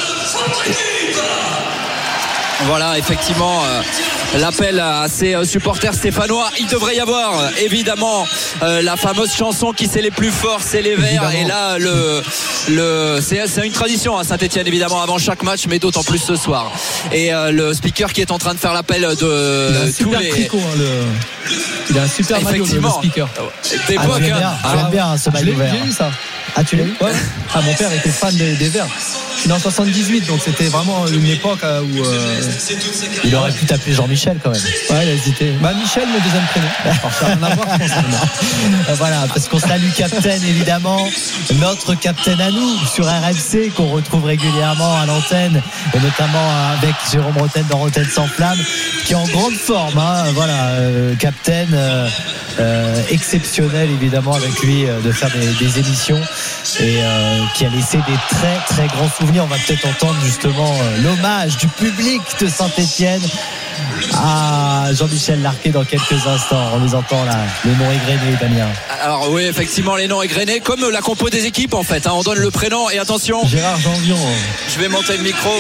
Voilà, effectivement, euh, l'appel à ces supporters stéphanois. Il devrait y avoir évidemment euh, la fameuse chanson qui c'est les plus forts, c'est les Verts. Évidemment. Et là, le, le, c'est, c'est une tradition à Saint-Etienne évidemment avant chaque match, mais d'autant plus ce soir. Et euh, le speaker qui est en train de faire l'appel de il a un tous les. Tricot, hein, le... Il a un super maillot, le speaker. D'époque, ah, j'aime bien, hein. j'aime bien ce maillot vert. J'ai vu ça. Ah, tu l'as vu? Ouais. Ah, mon père était fan des, des Verts. Je suis né en soixante-dix-huit, donc c'était vraiment une époque où euh... il aurait pu t'appeler Jean-Michel quand même. Ouais, il a hésité. Bah Michel, mon deuxième prénom. Alors, ça n'a rien à voir, je pense. Voilà, parce qu'on salue Captain évidemment, notre Captain à nous sur R M C, qu'on retrouve régulièrement à l'antenne, et notamment avec Jérôme Rotten dans Rotten sans flamme, qui est en grande forme. Hein. Voilà, euh, Captain euh, euh, exceptionnel évidemment avec lui euh, de faire des, des émissions, et euh, qui a laissé des très très grands souvenirs. On va peut-être entendre justement euh, l'hommage du public de Saint-Etienne à Jean-Michel Larquet dans quelques instants. On les entend là, les noms égrenés, Damien. Alors oui, effectivement, les noms égrenés, comme la compo des équipes en fait, hein. On donne le prénom et attention, Gérard Janvion. Je vais monter le micro.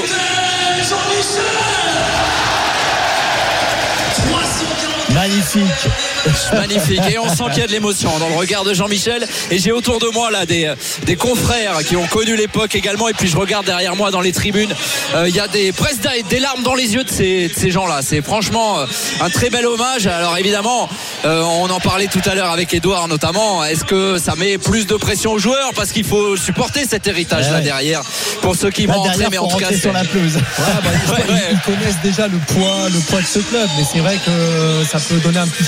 Magnifique. Magnifique. Et on sent qu'il y a de l'émotion dans le regard de Jean-Michel. Et j'ai autour de moi là des, des confrères qui ont connu l'époque également. Et puis je regarde derrière moi dans les tribunes. Euh, il y a des, presque des larmes dans les yeux de ces, de ces gens-là. C'est franchement un très bel hommage. Alors évidemment, euh, on en parlait tout à l'heure avec Edouard notamment. Est-ce que ça met plus de pression aux joueurs? Parce qu'il faut supporter cet héritage-là ouais. derrière. Pour ceux qui là, vont entrer, mais en tout cas, sur la pelouse. Ouais, bah, ils, ouais, ouais. ils connaissent déjà le poids, le poids de ce club. Mais c'est vrai que ça peut donner un plus supplémentaire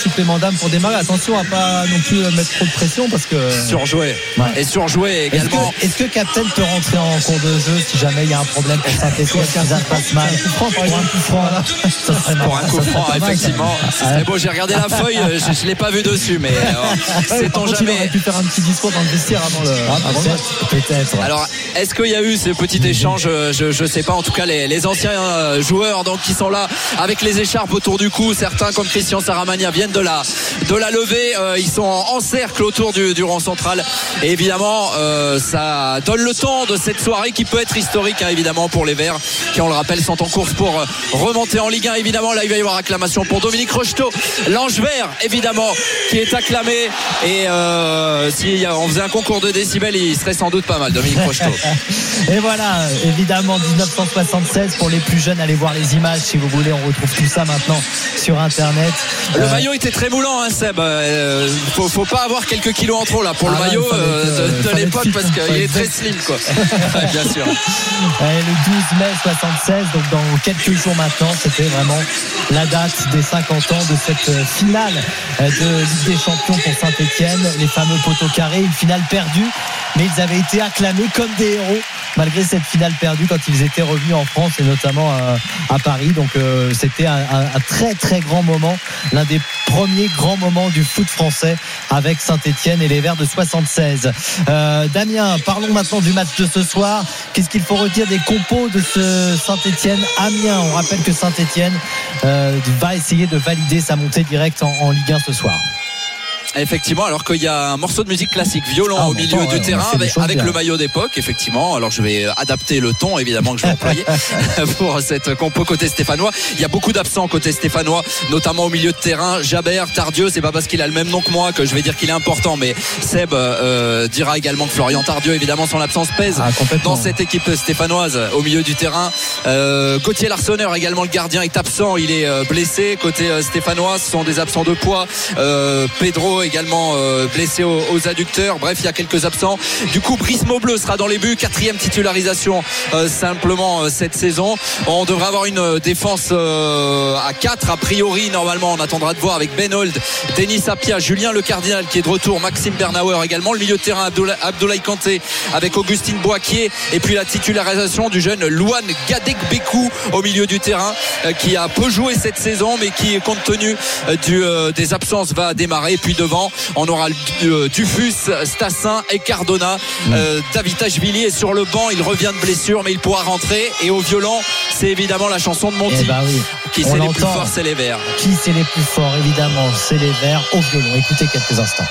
Vandamme pour démarrer. Attention à pas non plus mettre trop de pression parce que surjouer ouais. et surjouer également. Est-ce que, est-ce que Captain peut rentrer en cours de jeu si jamais il y a un problème pour Saint-Étienne, si ça se passe mal? Pour un coup franc, ça serait pour un coup franc, effectivement. C'est beau. J'ai regardé la feuille, je, je l'ai pas vu dessus, mais euh, sait-on jamais. On aurait pu faire un petit discours dans le vestiaire avant le. Ah, peut-être, peut-être. Alors, est-ce qu'il y a eu ce petit échange? Je, je sais pas. En tout cas, les, les anciens joueurs donc qui sont là avec les écharpes autour du cou, certains comme Christian Saramagna viennent de la de la lever. Euh, ils sont en, en cercle autour du, du rond central. Et évidemment, euh, ça donne le temps de cette soirée qui peut être historique, hein, évidemment, pour les Verts, qui, on le rappelle, sont en course pour remonter en Ligue un. Évidemment, là, il va y avoir acclamation pour Dominique Rocheteau, l'ange vert, évidemment, qui est acclamé. Et euh, si on faisait un concours de décibels, il serait sans doute pas mal, Dominique Rocheteau. Et voilà, évidemment, dix-neuf cent soixante-seize pour les plus jeunes. Allez voir les images si vous voulez. On retrouve tout ça maintenant sur Internet. Le euh... maillot était très moulant, hein, Seb. Euh, faut, faut pas avoir quelques kilos en trop là pour ah le maillot euh, de, de l'époque parce qu'il est très slim, quoi. Bien sûr. Et le douze mai soixante-seize, donc dans quelques jours maintenant, c'était vraiment la date des cinquante ans de cette finale de Ligue des Champions pour Saint-Étienne. Les fameux poteaux carrés, une finale perdue, mais ils avaient été acclamés comme des héros malgré cette finale perdue quand ils étaient revenus en France et notamment à, à Paris. Donc euh, c'était un, un, un très très grand moment, l'un des premiers grands moments du foot français avec Saint-Étienne et les Verts de soixante-seize. Euh, Damien, parlons maintenant du match de ce soir. Qu'est-ce qu'il faut redire des compos de ce Saint-Étienne-Amiens? On rappelle que Saint-Étienne euh, va essayer de valider sa montée directe en, en Ligue un ce soir. Effectivement, alors qu'il y a un morceau de musique classique violent ah, au milieu du ouais, terrain avec, avec le maillot d'époque, effectivement. Alors je vais adapter le ton évidemment que je vais employer pour cette compo côté stéphanois. Il y a beaucoup d'absents côté stéphanois, notamment au milieu de terrain. Jabert, Tardieu, c'est pas parce qu'il a le même nom que moi que je vais dire qu'il est important, mais Seb euh, dira également que Florian Tardieu, évidemment, son absence pèse ah, dans cette équipe stéphanoise au milieu du terrain. Euh, Gauthier Larsonneur également, le gardien, est absent, il est euh, blessé côté euh, stéphanois. Ce sont des absents de poids. Euh, Pedro également euh, blessé aux, aux adducteurs. Bref, il y a quelques absents. Du coup, Brice Maubleu sera dans les buts, quatrième titularisation euh, simplement euh, cette saison. On devrait avoir une euh, défense euh, à quatre a priori. Normalement, on attendra de voir avec Ben Holt, Denis Apia, Julien Le Cardinal qui est de retour, Maxime Bernauer également. Le milieu de terrain, Abdoulaye, Abdoulaye Kanté avec Augustine Boakier, et puis la titularisation du jeune Louane Gadekbekou au milieu du terrain euh, qui a peu joué cette saison mais qui, compte tenu euh, du, euh, des absences, va démarrer. Et puis devant, on aura euh, Dufus, Stassin et Cardona. euh, Davitashvili est sur le banc, il revient de blessure mais il pourra rentrer. Et au violon, c'est évidemment la chanson de Monty. eh ben oui. Qui c'est les plus forts? C'est les Verts. Qui c'est les plus forts? Évidemment, c'est les Verts au violon. Écoutez quelques instants.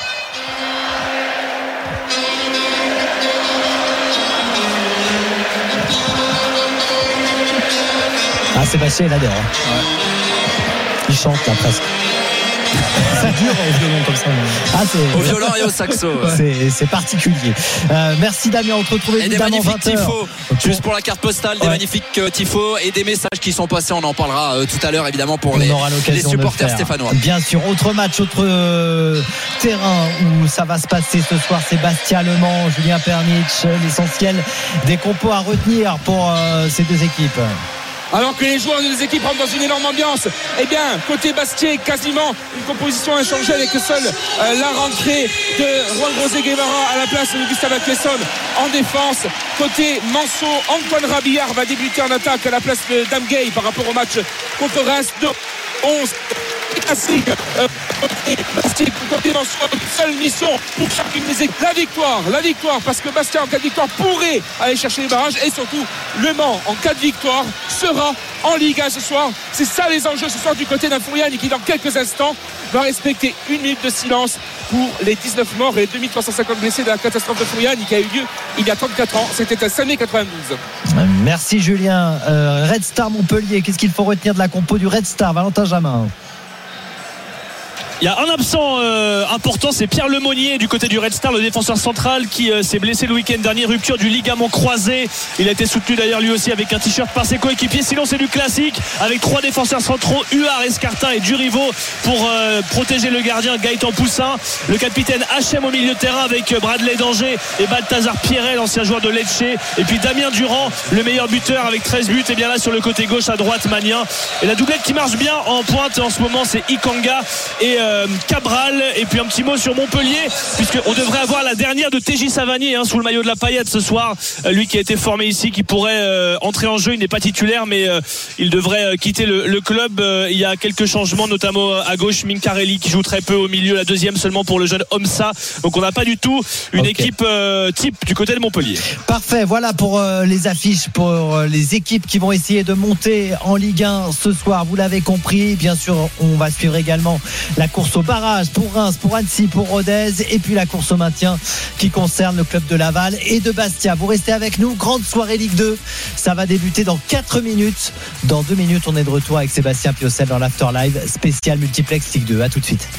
Ah, Sébastien il adore, hein. Ouais. Il chante là presque. C'est dur au violon comme ça. Ah, c'est... Au violon et au saxo. C'est, c'est particulier. Euh, merci Damien, on te retrouve évidemment et des magnifiques tifos. Okay. Juste pour la carte postale, des ouais. magnifiques euh, tifos et des messages qui sont passés. On en parlera euh, tout à l'heure évidemment pour les, les supporters de stéphanois. Bien sûr. Autre match, autre euh, terrain où ça va se passer ce soir, c'est Bastia-Le Mans, Julien Pernitsch. L'essentiel des compos à retenir pour euh, ces deux équipes. Alors que les joueurs des équipes rentrent dans une énorme ambiance, eh bien, côté Bastia, quasiment une composition inchangée avec seule euh, la rentrée de Juan José Guevara à la place de Gustave Aklesson en défense. Côté Manceau, Antoine Rabillard va débuter en attaque à la place de Dame Gay par rapport au match contre Reims de onze. Classique. Euh, Bastia, côté Manceau, seule mission pour chacune des équipes. La victoire, la victoire, parce que Bastia en cas de victoire pourrait aller chercher les barrages, et surtout Le Mans en cas de victoire sera en Ligue un ce soir. C'est ça les enjeux ce soir du côté d'un Fouriani qui dans quelques instants va respecter une minute de silence pour les dix-neuf morts et les deux mille trois cent cinquante blessés de la catastrophe de Fouriani qui a eu lieu il y a trente-quatre ans. C'était à cinq mai quatre-vingt-douze. Merci Julien. euh, Red Star Montpellier, qu'est-ce qu'il faut retenir de la compo du Red Star? Valentin Jamin. Il y a un absent euh, important, c'est Pierre Lemonnier du côté du Red Star, le défenseur central qui euh, s'est blessé le week-end dernier, rupture du ligament croisé. Il a été soutenu d'ailleurs lui aussi avec un t-shirt par ses coéquipiers. Sinon c'est du classique avec trois défenseurs centraux, Huard, Escartin et Durivo pour euh, protéger le gardien Gaëtan Poussin. Le capitaine H M au milieu de terrain avec Bradley Danger et Balthazar Pierret, l'ancien joueur de Lecce. Et puis Damien Durand, le meilleur buteur avec treize buts. Et bien là sur le côté gauche, à droite Magnin. Et la doublette qui marche bien en pointe en ce moment, c'est Ikanga et euh, euh, Cabral. Et puis un petit mot sur Montpellier, puisqu'on devrait avoir la dernière de T J Savanier hein, sous le maillot de la paillette ce soir. Euh, lui qui a été formé ici, qui pourrait euh, entrer en jeu. Il n'est pas titulaire, mais euh, il devrait euh, quitter le, le club. Euh, il y a quelques changements, notamment à gauche, Mincarelli qui joue très peu, au milieu la deuxième seulement pour le jeune Omsa. Donc on n'a pas du tout une okay. équipe euh, type du côté de Montpellier. Parfait, voilà pour euh, les affiches, pour euh, les équipes qui vont essayer de monter en Ligue un ce soir. Vous l'avez compris, bien sûr, on va suivre également la course au barrage pour Reims, pour Annecy, pour Rodez, et puis la course au maintien qui concerne le club de Laval et de Bastia. Vous restez avec nous, grande soirée Ligue deux, ça va débuter dans quatre minutes. Dans deux minutes, on est de retour avec Sébastien Piocel dans l'Afterlive spécial multiplex Ligue deux. À tout de suite.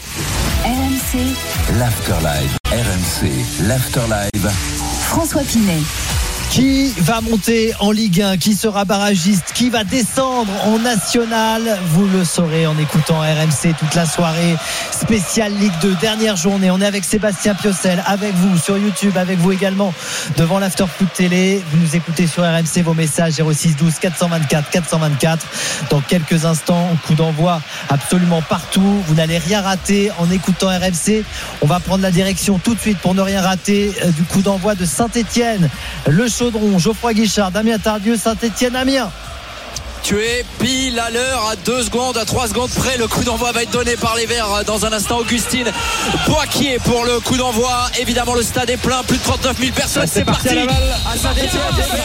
R M C l'Afterlive, R M C l'Afterlive, François Pinet. Qui va monter en Ligue un? Qui sera barragiste? Qui va descendre en National? Vous le saurez en écoutant R M C toute la soirée. Spéciale Ligue deux, dernière journée. On est avec Sébastien Piocel, avec vous sur YouTube, avec vous également devant l'After Foot Télé. Vous nous écoutez sur R M C, vos messages zéro six douze quatre cent vingt-quatre quatre cent vingt-quatre. Dans quelques instants, coup d'envoi absolument partout. Vous n'allez rien rater en écoutant R M C. On va prendre la direction tout de suite pour ne rien rater du coup d'envoi de Saint-Etienne. Le Chaudron, Geoffroy Guichard, Damien Tardieu, Saint-Etienne, Amiens. Tu es pile à l'heure, à deux secondes, à trois secondes près. Le coup d'envoi va être donné par les Verts dans un instant. Augustine Boaquier pour le coup d'envoi. Évidemment, le stade est plein, plus de trente-neuf mille personnes. C'est, c'est parti. À, à Saint-Etienne.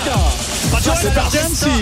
C'est parti.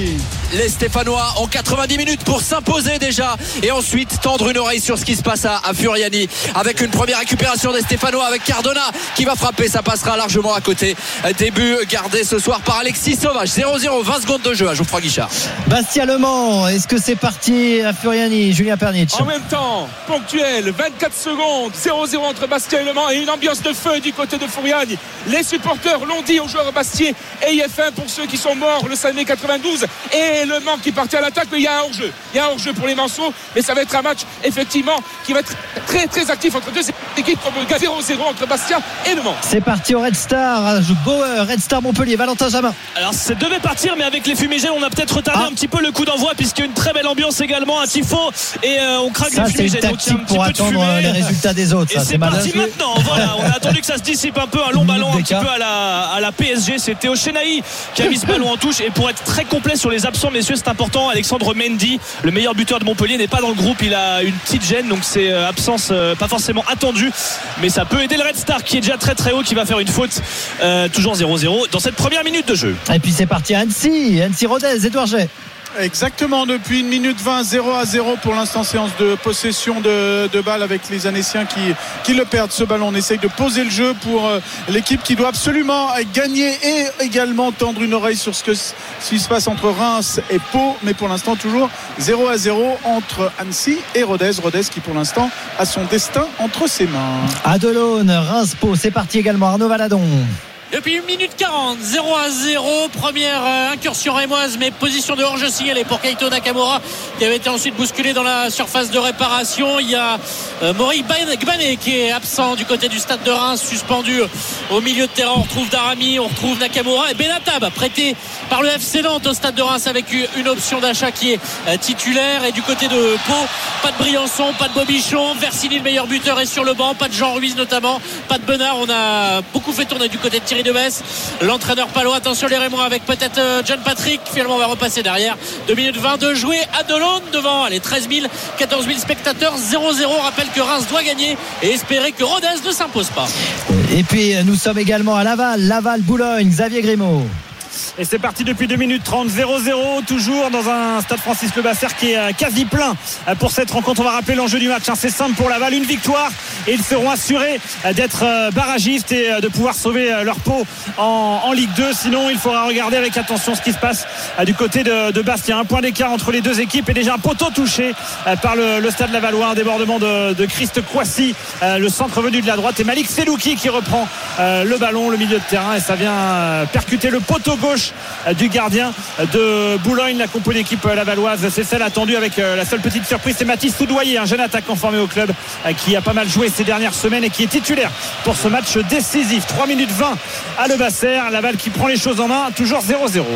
Les Stéphanois ont quatre-vingt-dix minutes pour s'imposer déjà et ensuite tendre une oreille sur ce qui se passe à, à Furiani avec une première récupération des Stéphanois avec Cardona qui va frapper, ça passera largement à côté. Début gardé ce soir par Alexis Sauvage. Zéro zéro, vingt secondes de jeu à Geoffroy Guichard. Bastia Le Mans, est-ce que c'est parti à Furiani? Julien Pernitsch. En même temps, ponctuel, vingt-quatre secondes, zéro zéro entre Bastia et Le Mans et une ambiance de feu du côté de Furiani. Les supporters l'ont dit aux joueurs bastiais et I F un pour ceux qui sont morts le cinq mai quatre-vingt-douze et Le Mans qui partit à l'attaque, mais il y a un hors-jeu. Il y a un hors-jeu pour les Manceaux, mais ça va être un match effectivement qui va être très très actif entre deux équipes comme zéro zéro entre Bastia et Le Mans. C'est parti au Red Star, Bauer, Red Star Montpellier, Valentin Jamin. Alors ça devait partir, mais avec les fumigènes, on a peut-être retardé ah. un petit peu le coup d'envoi, puisqu'il y a une très belle ambiance également, un tifo, et euh, on craque ça, les fumigènes. Ça, c'est une tactique pour attendre les résultats des autres. Et ça, c'est, c'est parti maintenant. Voilà, on a attendu que ça se dissipe un peu, un long ballon un petit peu à la, à la P S G. C'est Théo Chenaï qui a mis ce ballon en touche. Et pour être très complet sur les absents, messieurs, c'est important. Alexandre Mendy, le meilleur buteur de Montpellier, n'est pas dans le groupe. Il a une petite gêne, donc c'est euh, absence euh, pas forcément attendue, mais ça peut aider le Red Star qui est déjà très très haut, qui va faire une faute. Euh, toujours zéro zéro dans cette première minute de jeu. Et puis c'est parti à Annecy, Annecy Rodez, Édouard Jet. Exactement, depuis une minute vingt, zéro à zéro pour l'instant, séance de possession de, de balle avec les Annéciens qui, qui le perdent ce ballon. On essaye de poser le jeu pour euh, l'équipe qui doit absolument gagner et également tendre une oreille sur ce, que, ce qui se passe entre Reims et Pau, mais pour l'instant toujours zéro à zéro entre Annecy et Rodez. Rodez qui pour l'instant a son destin entre ses mains. Adelone, Reims-Pau, c'est parti également, Arnaud Valadon. Depuis une minute quarante, zéro à zéro, première euh, incursion rémoise, mais position de hors-jeu signalée pour Keito Nakamura qui avait été ensuite bousculé dans la surface de réparation. Il y a euh, Maury Gbané qui est absent du côté du stade de Reims, suspendu au milieu de terrain. On retrouve Darami, on retrouve Nakamura et Benatab prêté par le F C Nantes au stade de Reims avec une option d'achat qui est euh, titulaire. Et du côté de Pau, pas de Briançon, pas de Bobichon, Versini le meilleur buteur est sur le banc, pas de Jean Ruiz notamment, pas de Benard. On a beaucoup fait tourner du côté de Thierry de Metz, l'entraîneur palois. Attention les Rémois avec peut-être John Patrick, finalement on va repasser derrière. Deux minutes vingt de jouer à Delon devant les treize mille, quatorze mille spectateurs. Zéro zéro. Rappelle que Reims doit gagner et espérer que Rodez ne s'impose pas. Et puis nous sommes également à Laval, Laval-Boulogne, Xavier Grimaud. Et c'est parti depuis deux minutes trente, zéro zéro, toujours dans un stade Francis Lebasser qui est quasi plein pour cette rencontre. On va rappeler l'enjeu du match, c'est simple pour Laval, une victoire et ils seront assurés d'être barragistes et de pouvoir sauver leur peau en, en Ligue deux. Sinon il faudra regarder avec attention ce qui se passe du côté de, de Bastia. Un point d'écart entre les deux équipes et déjà un poteau touché par le, le stade lavallois. Un débordement de, de Christ Kouassi, le centre venu de la droite, et Malik Selouki qui reprend le ballon, le milieu de terrain, et ça vient percuter le poteau gauche du gardien de Boulogne. La compo d'équipe lavalloise, c'est celle attendue, avec la seule petite surprise, c'est Mathis Soudoyer, un jeune attaquant formé au club qui a pas mal joué ces dernières semaines et qui est titulaire pour ce match décisif. Trois minutes vingt à Lebasser, Laval qui prend les choses en main, toujours zéro zéro.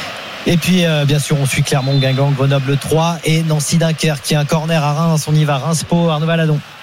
Et puis euh, bien sûr on suit Clermont-Guingamp, Grenoble trois et Nancy-Dunkerque qui a un corner à Reims. On y va, Reims-Pau, Arnaud Valadon.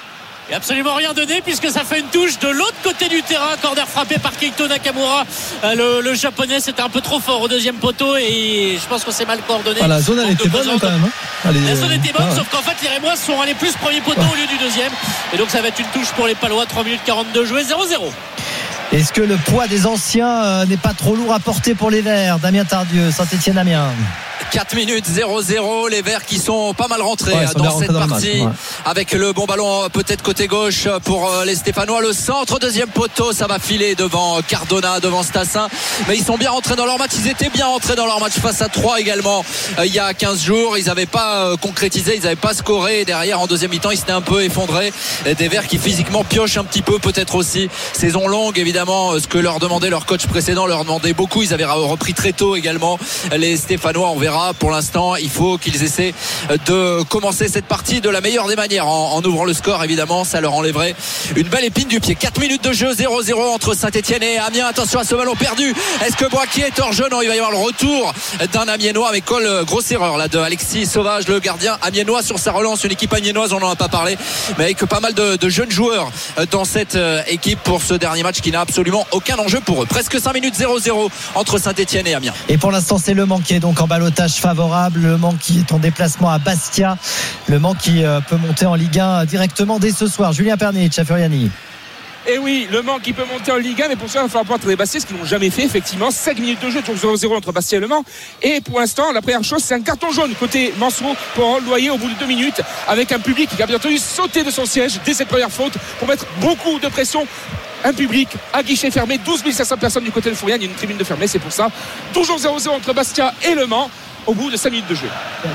Et absolument rien donné puisque ça fait une touche de l'autre côté du terrain. Corner frappé par Keito Nakamura. Le, le japonais, c'était un peu trop fort au deuxième poteau et je pense qu'on s'est mal coordonné. Ah, la zone elle était bonne quand même. Hein. Allez, la zone était bonne, ah, sauf qu'en fait les Rémois sont allés plus premier poteau ouais. au lieu du deuxième. Et donc ça va être une touche pour les Palois. Trois minutes quarante-deux jouées, zéro zéro. Est-ce que le poids des anciens euh, n'est pas trop lourd à porter pour les Verts? Damien Tardieu, Saint-Étienne-Amiens. quatre minutes zéro zéro, les Verts qui sont pas mal rentrés ouais, dans cette dans partie match, ouais. avec le bon ballon peut-être côté gauche pour les Stéphanois, le centre, deuxième poteau, ça va filer devant Cardona, devant Stassin, mais ils sont bien rentrés dans leur match, ils étaient bien rentrés dans leur match face à Troyes également euh, il y a quinze jours, ils n'avaient pas euh, concrétisé, ils n'avaient pas scoré, et derrière en deuxième mi-temps ils s'étaient un peu effondrés, et des Verts qui physiquement piochent un petit peu peut-être aussi, saison longue évidemment, ce que leur demandait leur coach précédent leur demandait beaucoup, ils avaient repris très tôt également les Stéphanois, on verra. Pour l'instant, il faut qu'ils essaient de commencer cette partie de la meilleure des manières en, en ouvrant le score, évidemment, ça leur enlèverait une belle épine du pied. Quatre minutes de jeu, zéro zéro entre Saint-Etienne et Amiens. Attention à ce ballon perdu, est-ce que Boakier est hors jeu? Non, il va y avoir le retour d'un Amiénois, mais Cole, grosse erreur là de Alexis Sauvage, le gardien amiénois sur sa relance, une équipe amiénoise, on n'en a pas parlé, mais avec pas mal de, de jeunes joueurs dans cette équipe pour ce dernier match qui n'a absolument aucun enjeu pour eux. Presque cinq minutes, zéro zéro entre Saint-Etienne et Amiens. Et pour l'instant, c'est Le Mans qui est donc en ballottage favorable. Le Mans qui est en déplacement à Bastia. Le Mans qui peut monter en Ligue un directement dès ce soir. Julien Pernier, Furiani. Et oui, Le Mans qui peut monter en Ligue un, mais pour ça il va falloir battre les Bastia, ce qu'ils n'ont jamais fait effectivement. cinq minutes de jeu, toujours zéro zéro entre Bastia et Le Mans. Et pour l'instant, la première chose, c'est un carton jaune côté Mansour pour Loyer au bout de deux minutes, avec un public qui a bientôt eu sauté de son siège dès cette première faute pour mettre beaucoup de pression. Un public à guichet fermé, douze mille cinq cents personnes du côté de Fourian, il y a une tribune de fermée, c'est pour ça. Toujours zéro zéro entre Bastia et Le Mans au bout de cinq minutes de jeu.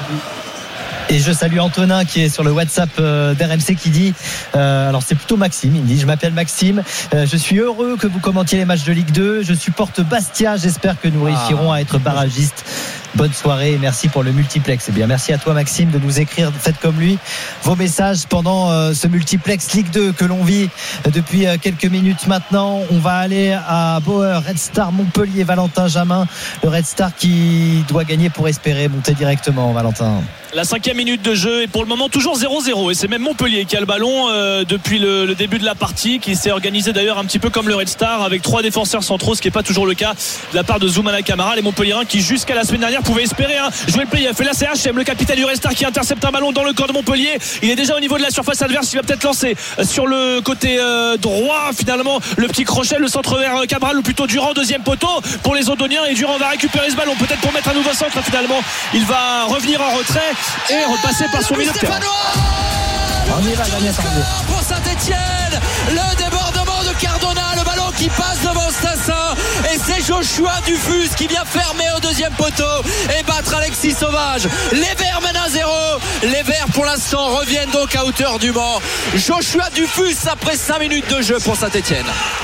Et je salue Antonin qui est sur le WhatsApp euh, d'R M C qui dit euh, alors c'est plutôt Maxime, il dit je m'appelle Maxime, euh, je suis heureux que vous commentiez les matchs de Ligue deux, je supporte Bastia, j'espère que nous réussirons à être barragistes. Bonne soirée et merci pour le multiplex. Eh bien, merci à toi Maxime de nous écrire, faites comme lui, vos messages pendant euh, ce multiplex Ligue deux que l'on vit depuis euh, quelques minutes maintenant. On va aller à Bauer, Red Star Montpellier, Valentin Jamin, le Red Star qui doit gagner pour espérer monter directement, Valentin. La cinquième minute de jeu et pour le moment toujours zéro zéro et c'est même Montpellier qui a le ballon euh, depuis le, le début de la partie, qui s'est organisé d'ailleurs un petit peu comme le Red Star avec trois défenseurs centraux, ce qui n'est pas toujours le cas de la part de Zoumana Camara. Les Montpelliérains qui jusqu'à la semaine dernière pouvaient espérer hein, jouer le play. Il a fait la C H M, le capitaine du Red Star qui intercepte un ballon dans le camp de Montpellier. Il est déjà au niveau de la surface adverse, il va peut-être lancer sur le côté euh, droit finalement le petit crochet, le centre vers Cabral ou plutôt Durand, deuxième poteau pour les Odoniens, et Durand va récupérer ce ballon peut-être pour mettre un nouveau centre. Finalement il va revenir en retrait et repasser par son milieu de terrain. On y va, pour Saint-Etienne, le débordement de Cardona, le ballon qui passe devant Stassin, et c'est Joshua Dufus qui vient fermer au deuxième poteau et battre Alexis Sauvage. Les Verts mènent à zéro, les Verts pour l'instant reviennent donc à hauteur du Mans. Joshua Dufus après cinq minutes de jeu pour Saint-Etienne.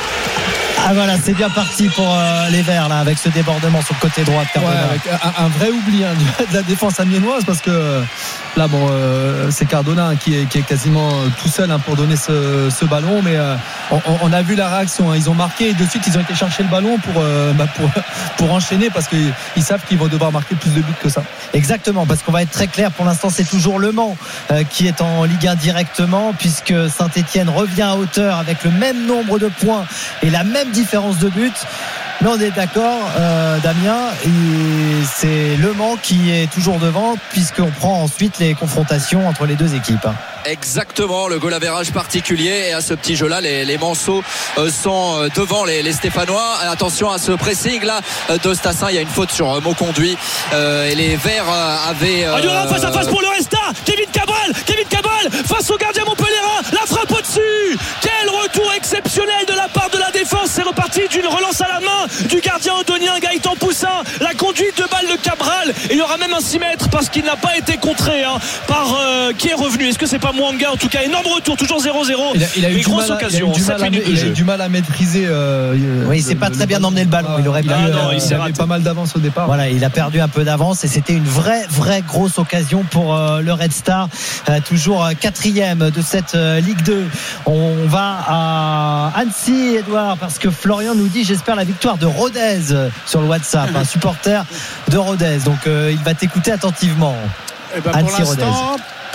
Ah voilà, c'est bien parti pour euh, les Verts là, avec ce débordement sur le côté droit de Cardona. Ouais, avec un, un vrai oubli hein, de la défense amiénoise, parce que là bon euh, c'est Cardona hein, qui, est, qui est quasiment tout seul hein, pour donner ce, ce ballon, mais euh, on, on a vu la réaction hein. Ils ont marqué et de suite ils ont été chercher le ballon pour, euh, bah, pour, pour enchaîner, parce qu'ils ils savent qu'ils vont devoir marquer plus de buts que ça. Exactement, parce qu'on va être très clair, pour l'instant c'est toujours Le Mans euh, qui est en Ligue un directement, puisque Saint-Etienne revient à hauteur avec le même nombre de points et la même différence de but. Mais on est d'accord, euh, Damien, et c'est Le Mans qui est toujours devant, puisqu'on prend ensuite les confrontations entre les deux équipes. Exactement, le goal average particulier, et à ce petit jeu là les, les Manceaux euh, sont euh, devant les, les Stéphanois. Attention à ce pressing là euh, de Stassin, il y a une faute sur euh, Mauconduit euh, et les Verts euh, avaient euh, ah, face à face pour le Red Star, Kevin Cabral Kevin Cabral face au gardien montpelliérain, la frappe au-dessus, quel retour exceptionnel de la part de la défense. C'est reparti d'une relance à la main du gardien odonien Gaëtan Poussin, la conduite de balle de Cabral, et il y aura même un six mètres parce qu'il n'a pas été contré hein, par euh, qui est revenu, est-ce que c'est pas Mwanga? En tout cas énorme retour, toujours zéro zéro. Il a, il a eu grosse occasion, il a, eu, il a eu du mal à maîtriser euh, oui, il s'est pas très bien emmené le ballon, il aurait pu, ah, non, il, il avait pas mal d'avance au départ. Voilà, il a perdu un peu d'avance et c'était une vraie vraie grosse occasion pour euh, le Red Star, euh, toujours euh, quatrième de cette euh, Ligue deux. On va à Annecy, Edouard, parce que Florian nous dit j'espère la victoire de Rodez sur le WhatsApp, un supporter de Rodez, donc euh, il va t'écouter attentivement. Eh ben, pour l'instant,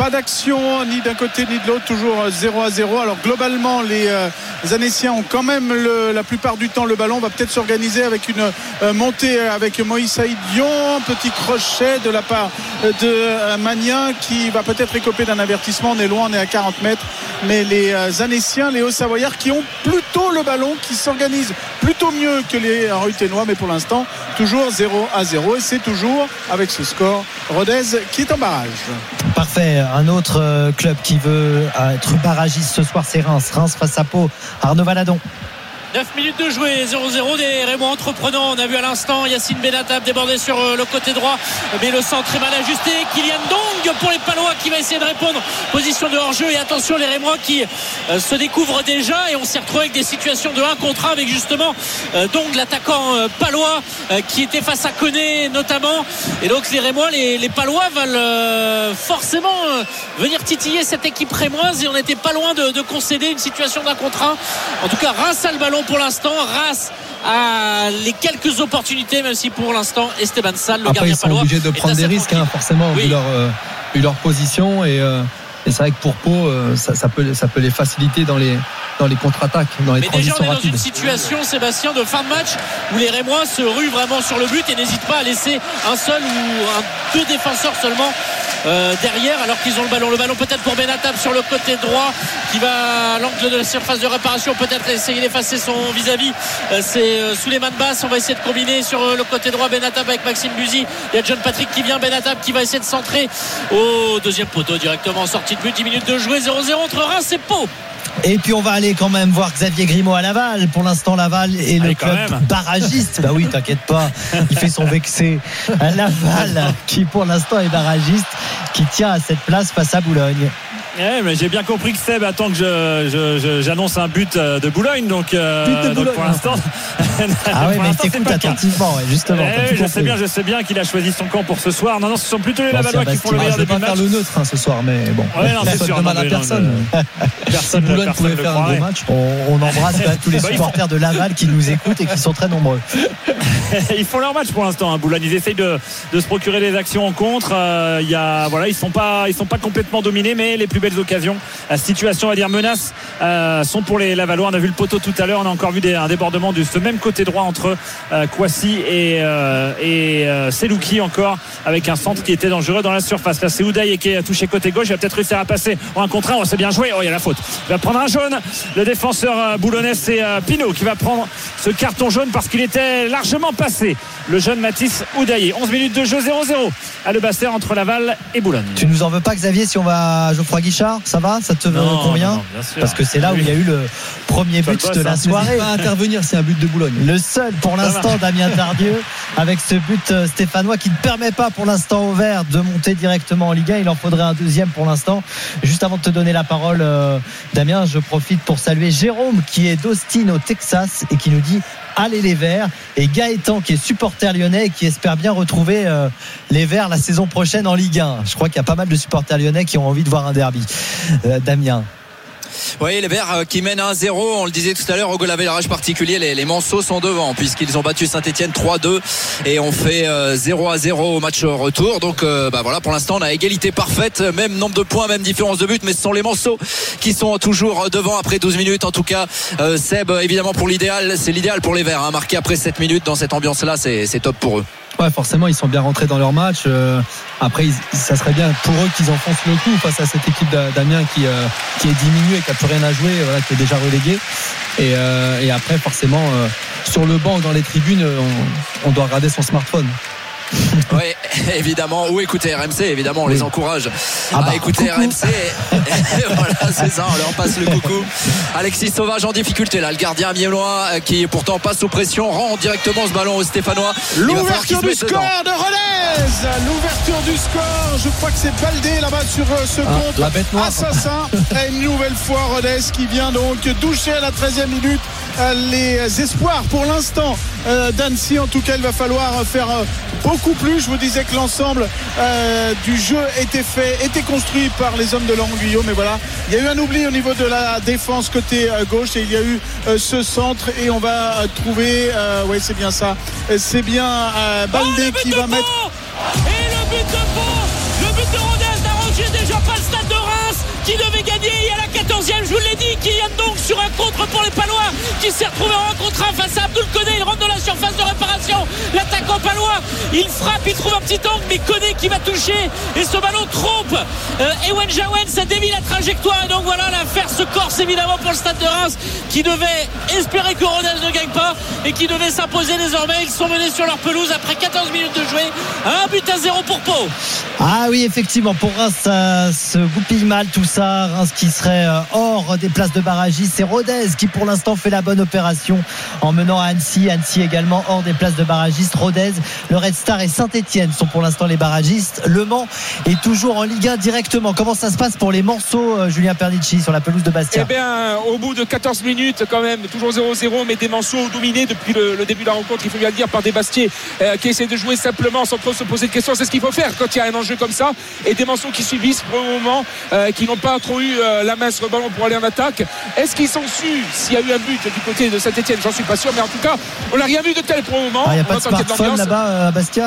pas d'action ni d'un côté ni de l'autre, toujours zéro à zéro. Alors globalement les, euh, les Annéciens ont quand même le, la plupart du temps le ballon. On va peut-être s'organiser avec une euh, montée avec Moïse Saïd Dion, petit crochet de la part de euh, Magnin qui va peut-être écoper d'un avertissement. On est loin, on est à quarante mètres, mais les euh, Annéciens, les Hauts-Savoyards qui ont plutôt le ballon, qui s'organisent plutôt mieux que les Ruténois, mais pour l'instant toujours zéro à zéro, et c'est toujours avec ce score Rodez qui est en barrage. Parfait. Un autre club qui veut être barragiste ce soir, c'est Reims. Reims face à Pau. Arnaud Valadon. neuf minutes de jouer, zéro zéro des Rémois entreprenants. On a vu à l'instant Yacine Benatab déborder sur le côté droit, mais le centre est mal ajusté. Kylian Dong pour les Palois qui va essayer de répondre. Position de hors-jeu, et attention les Rémois qui euh, se découvrent déjà, et on s'est retrouvé avec des situations de un contre un avec justement euh, Dong, l'attaquant euh, palois euh, qui était face à Koné notamment. Et donc les Rémois, les, les Palois veulent euh, forcément euh, venir titiller cette équipe rémoise, et on n'était pas loin de, de concéder une situation d'un contre un. En tout cas, Reims a le ballon pour l'instant. Reims a les quelques opportunités, même si pour l'instant Esteban Sall, le Après, gardien ils sont palois, obligés de prendre des risques, hein, forcément, oui. vu, leur, euh, vu leur position, et, euh, et c'est vrai que pour Pau, euh, ça, ça, peut, ça peut les faciliter dans les, dans les contre-attaques, dans les mais déjà transitions on est rapides. dans une situation, Sébastien, de fin de match où les Rémois se ruent vraiment sur le but et n'hésitent pas à laisser un seul ou un, deux défenseurs seulement euh, derrière, alors qu'ils ont le ballon. Le ballon peut-être pour Benatab sur le côté droit, qui va à l'angle de la surface de réparation, peut-être essayer d'effacer son vis-à-vis. Euh, c'est euh, Souleymane Basse. On va essayer de combiner sur euh, le côté droit, Benatab avec Maxime Buzy. Il y a John Patrick qui vient, Benatab qui va essayer de centrer au deuxième poteau directement en sortie de but. Dix minutes de jouer, zéro zéro entre Reims et Pau. Et puis on va aller quand même voir Xavier Grimaud à Laval. Pour l'instant, Laval est le Allez, club même. barragiste. Bah oui, t'inquiète pas, il fait son vexé. Laval, qui pour l'instant est barragiste, qui tient à cette place face à Boulogne. Ouais, mais j'ai bien compris que Seb attend que je, je, je, j'annonce un but de Boulogne, donc, euh, but de donc Boulogne. pour l'instant. Ah oui, mais il c'est t'écoute pas le cas. attentivement, ouais, justement. Eh, je sais bien, je sais bien qu'il a choisi son camp pour ce soir. Non, non, ce sont plutôt les Bon, Lavallois qui font le meilleur Je vais début pas de faire match. le neutre hein, ce soir, mais bon. Ouais, non, ça c'est fait sûr, de mal non, à mais personne. non, Si Personne, Boulogne personne pouvait le faire un croirait. gros match. On, on embrasse quand même tous les Bah, il faut- supporters de Laval qui nous écoutent et qui sont très nombreux. Ils font leur match pour l'instant, hein, Boulogne. Ils essayent de, de se procurer des actions en contre. Euh, il y a, voilà, ils sont pas, ils sont pas complètement dominés, mais les plus belles occasions, la situation, on va dire menaces, euh, sont pour les Lavallois. On a vu le poteau tout à l'heure. On a encore vu des, un débordement de ce même côté droit entre euh, Kouassi et, euh, et euh, Selouki encore, avec un centre qui était dangereux dans la surface. Là, c'est Oudaï qui est touché côté gauche. Il va peut-être réussir à passer en un contre un. Oh, c'est bien joué. Oh, il y a la faute. Il va prendre un jaune. Le défenseur euh, boulonnais, c'est euh, Pinot qui va prendre ce carton jaune parce qu'il était largement passé. Le jeune Mathis Oudaï. onze minutes de jeu, zéro zéro à Le Bastère entre Laval et Boulogne. Tu nous en veux pas, Xavier, si on va à Geoffroy Guichard? Ça va? Ça te Non, convient? non, non, bien sûr. Parce que c'est là où il y a eu le premier but bosse, de la hein. soirée. N'hésite pas à intervenir, c'est un but de Boulogne. Le seul pour l'instant, Damien Tardieu, avec ce but euh, stéphanois qui ne permet pas pour l'instant au Vert de monter directement en Ligue un. Il en faudrait un deuxième pour l'instant. Juste avant de te donner la parole, euh, Damien, je profite pour saluer Jérôme qui est d'Austin au Texas et qui nous dit allez les Verts, et Gaëtan qui est supporter lyonnais et qui espère bien retrouver euh, les Verts la saison prochaine en Ligue un. Je crois qu'il y a pas mal de supporters lyonnais qui ont envie de voir un derby. euh, Damien. Oui, les Verts euh, qui mènent un zéro, on le disait tout à l'heure, au goal average particulier, les, les Manceaux sont devant puisqu'ils ont battu Saint-Etienne trois deux et on fait euh, zéro à zéro au match retour. Donc euh, bah voilà, pour l'instant on a égalité parfaite, même nombre de points, même différence de but, mais ce sont les Manceaux qui sont toujours devant après douze minutes. En tout cas, euh, Seb, évidemment pour l'idéal, c'est l'idéal pour les Verts, hein, marqué après sept minutes dans cette ambiance-là, c'est, c'est top pour eux. Ouais, forcément, ils sont bien rentrés dans leur match. Euh, après, ils, ça serait bien pour eux qu'ils enfoncent le coup face à cette équipe d'Amiens qui, euh, qui est diminuée, qui n'a plus rien à jouer, voilà, qui est déjà reléguée. Et, euh, et après, forcément, euh, sur le banc ou dans les tribunes, on, on doit regarder son smartphone. Oui, évidemment. Ou écouter R M C, évidemment, on oui. les encourage ah bah, à écouter coucou. R M C. Voilà, c'est ça, on leur passe le coucou. Alexis Sauvage en difficulté là, le gardien mielois qui pourtant passe sous pression, rend directement ce ballon au Stéphanois. L'ouverture du score dedans. de Rodez. L'ouverture du score, je crois que c'est Baldé là-bas sur ce ah, compte. La bête noire. Assassin. Et une nouvelle fois Rodez qui vient donc toucher à la treizième minute les espoirs pour l'instant d'Annecy. En tout cas, il va falloir faire beaucoup plus. Je vous disais que l'ensemble euh, du jeu était fait, était construit par les hommes de Laurent Guyot, mais voilà, il y a eu un oubli au niveau de la défense côté euh, gauche et il y a eu euh, ce centre et on va euh, trouver euh, ouais c'est bien ça, c'est bien euh, Baldé oh, qui va Pau mettre et le but de Pau, le le but de Rodez n'arrangeait déjà pas le Stade de Reims qui devait gagner. Et à la quatorzième, je vous l'ai dit, Kylian donc sur un contre pour les Palois qui s'est retrouvé en un contre un face à Abdoul Koné. Il rentre dans la surface de réparation. L'attaquant palois, il frappe, il trouve un petit angle, mais Koné qui va toucher et ce ballon trompe euh, Ewen Jawen, ça dévie la trajectoire. Et donc voilà, l'affaire se corse évidemment pour le Stade de Reims qui devait espérer que Rodez ne gagne pas et qui devait s'imposer désormais. Ils sont menés sur leur pelouse après quatorze minutes de jouer. Un but à zéro pour Pau. Ah oui, effectivement, pour Reims, ça se goupille mal tout ça. Reims qui serait hors des places de barragistes. C'est Rodez qui pour l'instant fait la bonne opération en menant à Annecy. Annecy également hors des places de barragistes. Rodez, le Red Star et Saint-Etienne sont pour l'instant les barragistes. Le Mans est toujours en Ligue un directement. Comment ça se passe pour les Manceaux, Julien Pernici, sur la pelouse de Bastia? Eh bien, au bout de quatorze minutes, quand même, toujours zéro zéro, mais des Manceaux dominés depuis le, le début de la rencontre, il faut bien le dire, par des Bastiais euh, qui essaient de jouer simplement sans trop se poser de questions. C'est ce qu'il faut faire quand il y a un enjeu comme ça. Et des Manceaux qui subissent pour le moment, euh, qui n'ont pas trop eu euh, la main sur le ballon pour aller en attaque. Est-ce qu'ils sont su s'il y a eu un but du côté de Saint-Etienne? J'en suis pas sûr, mais en tout cas, on n'a rien vu de tel pour le moment. Il ah, n'y a pas de smartphone là-bas à Bastia?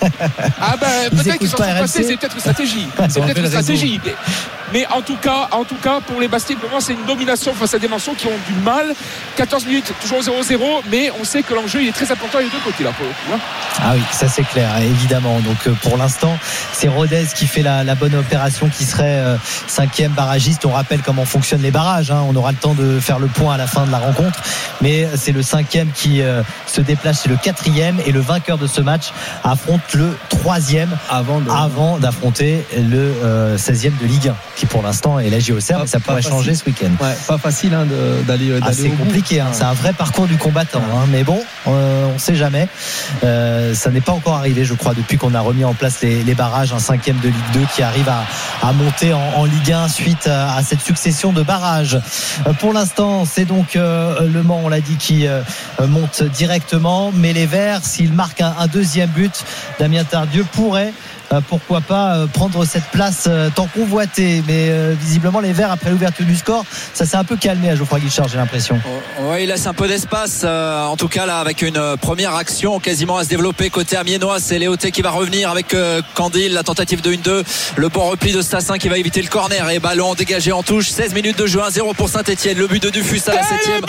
Ah ben peut-être qu'ils s'en sont passés, c'est peut-être une stratégie. C'est peut-être une stratégie. Mais, mais en tout cas, en tout cas, pour les Bastiais, pour moi, c'est une domination face à des Manceaux qui ont du mal. quatorze minutes, toujours zéro zéro, mais on sait que l'enjeu il est très important des deux côtés là pour le coup. Hein. Ah oui, ça c'est clair, évidemment. Donc pour l'instant, c'est Rodez qui fait la, la bonne opération, qui serait euh, cinquième barragiste. On rappelle comment fonctionnent les barrages. Hein. On aura le temps de faire le point à la fin de la rencontre, mais c'est le cinquième qui euh, se déplace chez le quatrième et le vainqueur de ce match affronte le troisième avant, de... avant d'affronter le euh, seizième de Ligue un, qui pour l'instant est la J O C R, mais ça pourrait changer ce week-end. Ouais, pas facile hein, de, d'aller, d'aller ah, c'est compliqué, hein. C'est un vrai parcours du combattant, hein. Mais bon, euh, on ne sait jamais. Euh, ça n'est pas encore arrivé, je crois, depuis qu'on a remis en place les, les barrages, un cinquième de Ligue deux qui arrive à, à monter en, en Ligue un suite à, à cette succession de barrages. Euh, pour l'instant, c'est donc euh, Le Mans, on l'a dit, qui euh, monte directement, mais les Verts, s'ils marquent un, un deuxième but, Damien Tardieu pourrait Euh, pourquoi pas euh, prendre cette place euh, tant convoitée, mais euh, visiblement les Verts, après l'ouverture du score, ça s'est un peu calmé à Geoffroy Guichard, j'ai l'impression. Oui, il laisse un peu d'espace, euh, en tout cas là, avec une euh, première action quasiment à se développer côté amiénois. C'est Léoté qui va revenir avec euh, Candil, la tentative de un deux, le bon repli de Stassin qui va éviter le corner et ballon dégagé en touche. Seize minutes de jeu, un zéro pour Saint-Etienne, le but de Dufus à la septième.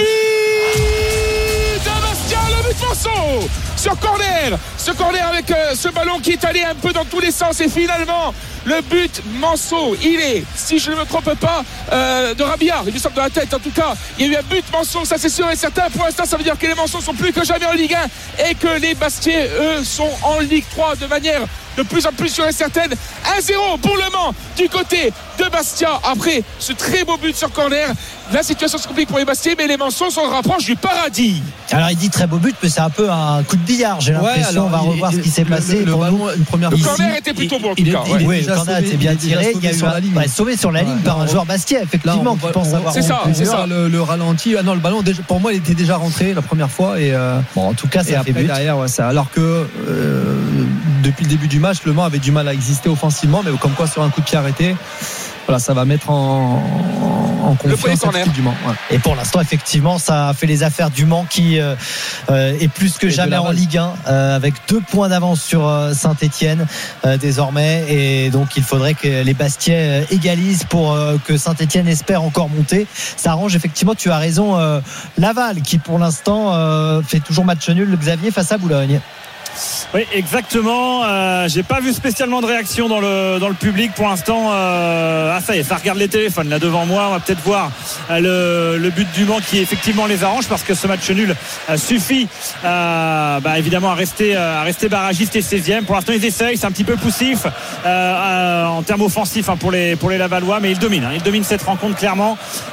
Manceau sur corner, ce corner avec euh, ce ballon qui est allé un peu dans tous les sens, et finalement le but Manceau, il est, si je ne me trompe pas, euh, de Rabillard, il lui sort de la tête. En tout cas, il y a eu un but Manceau, ça c'est sûr et certain. Pour l'instant, ça veut dire que les Manceaux sont plus que jamais en Ligue un et que les Bastiais, eux, sont en Ligue trois de manière de plus en plus sûre et certaine. un zéro pour Le Mans du côté de Bastia après ce très beau but sur corner. La situation se complique pour les Bastiais, mais les Manceaux s'en rapprochent du paradis. Alors il dit très beau but, mais c'est un peu un coup de billard, j'ai l'impression. Ouais, alors, on va revoir il, ce qui s'est le, passé. Le, pour ballon, nous. Une première le ici, corner était plutôt bon en tout il, cas. Il, ouais. il, oui, le corner était bien tiré. Il y a eu un ouais, sauvé sur la ligne ouais, par un joueur Bastia, effectivement, qui pense avoir. C'est ça, c'est ça. Le, le ralenti, ah non, le ballon, déjà, pour moi, il était déjà rentré la première fois. Et, euh, bon, en tout cas, ça a fait but. Derrière, ouais, ça, alors que euh, depuis le début du match, Le Mans avait du mal à exister offensivement, mais comme quoi sur un coup de pied arrêté. Voilà, ça va mettre en, en confiance l'équipe du Mans. Ouais. Et pour l'instant, effectivement, ça fait les affaires du Mans qui euh, est plus que et jamais en Ligue un, euh, avec deux points d'avance sur euh, Saint-Etienne euh, désormais. Et donc, il faudrait que les Bastiais euh, égalisent pour euh, que Saint-Etienne espère encore monter. Ça arrange effectivement, tu as raison, euh, Laval qui pour l'instant euh, fait toujours match nul, Xavier, face à Boulogne. Oui, exactement. Euh, j'ai pas vu spécialement de réaction dans le dans le public pour l'instant. Euh, ah ça y est, ça regarde les téléphones là devant moi. On va peut-être voir euh, le, le but du Mans qui effectivement les arrange, parce que ce match nul euh, suffit euh, bah, évidemment à rester euh, à rester barragiste et seizième. Pour l'instant ils essayent, c'est un petit peu poussif euh, euh, en termes offensifs hein, pour les pour les Lavallois, mais ils dominent. Hein, ils dominent cette rencontre clairement.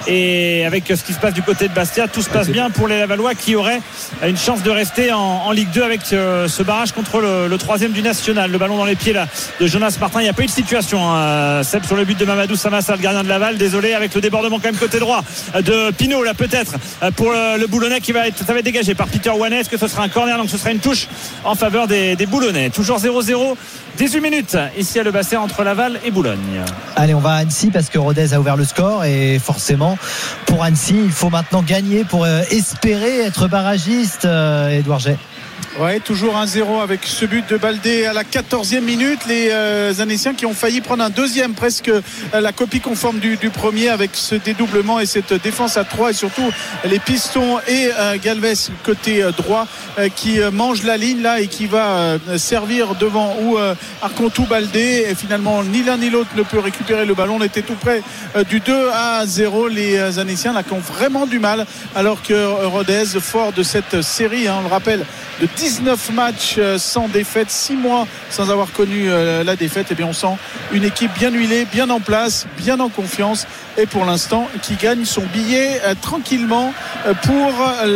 Et avec ce qui se passe du côté de Bastia, tout se passe bien pour les Lavallois qui auraient une chance de rester en, en Ligue deux avec euh, ce barrage contre le, le troisième du national. Le ballon dans les pieds là de Jonas Martin. Il n'y a pas eu de situation hein. Seb sur le but de Mamadou Samassa, le gardien de Laval, désolé, avec le débordement quand même côté droit de Pinot là peut-être pour le, le Boulonnais qui va être, ça va être dégagé par Peter Wanet. Est-ce que ce sera un corner? Donc ce sera une touche en faveur des, des Boulonnais. Toujours zéro zéro, dix-huit minutes ici à Le Basset entre Laval et Boulogne. Allez, on va à Annecy parce que Rodez a ouvert le score, et forcément pour Annecy il faut maintenant gagner pour espérer être barragiste. euh, Édouard Jay. Ouais, toujours un zéro avec ce but de Baldé à la quatorzième minute. Les euh, Annéciens qui ont failli prendre un deuxième, presque euh, la copie conforme du, du premier, avec ce dédoublement et cette défense à trois, et surtout les Pistons et euh, Galvez côté euh, droit euh, qui euh, mange la ligne là et qui va euh, servir devant ou euh, Arcontou Baldé. Et finalement, ni l'un ni l'autre ne peut récupérer le ballon. On était tout près euh, du deux à zéro. Les euh, Annéciens là qui ont vraiment du mal, alors que euh, Rodez, fort de cette série, hein, on le rappelle, de dix-neuf matchs sans défaite, six mois sans avoir connu la défaite, et bien on sent une équipe bien huilée, bien en place, bien en confiance, et pour l'instant qui gagne son billet tranquillement pour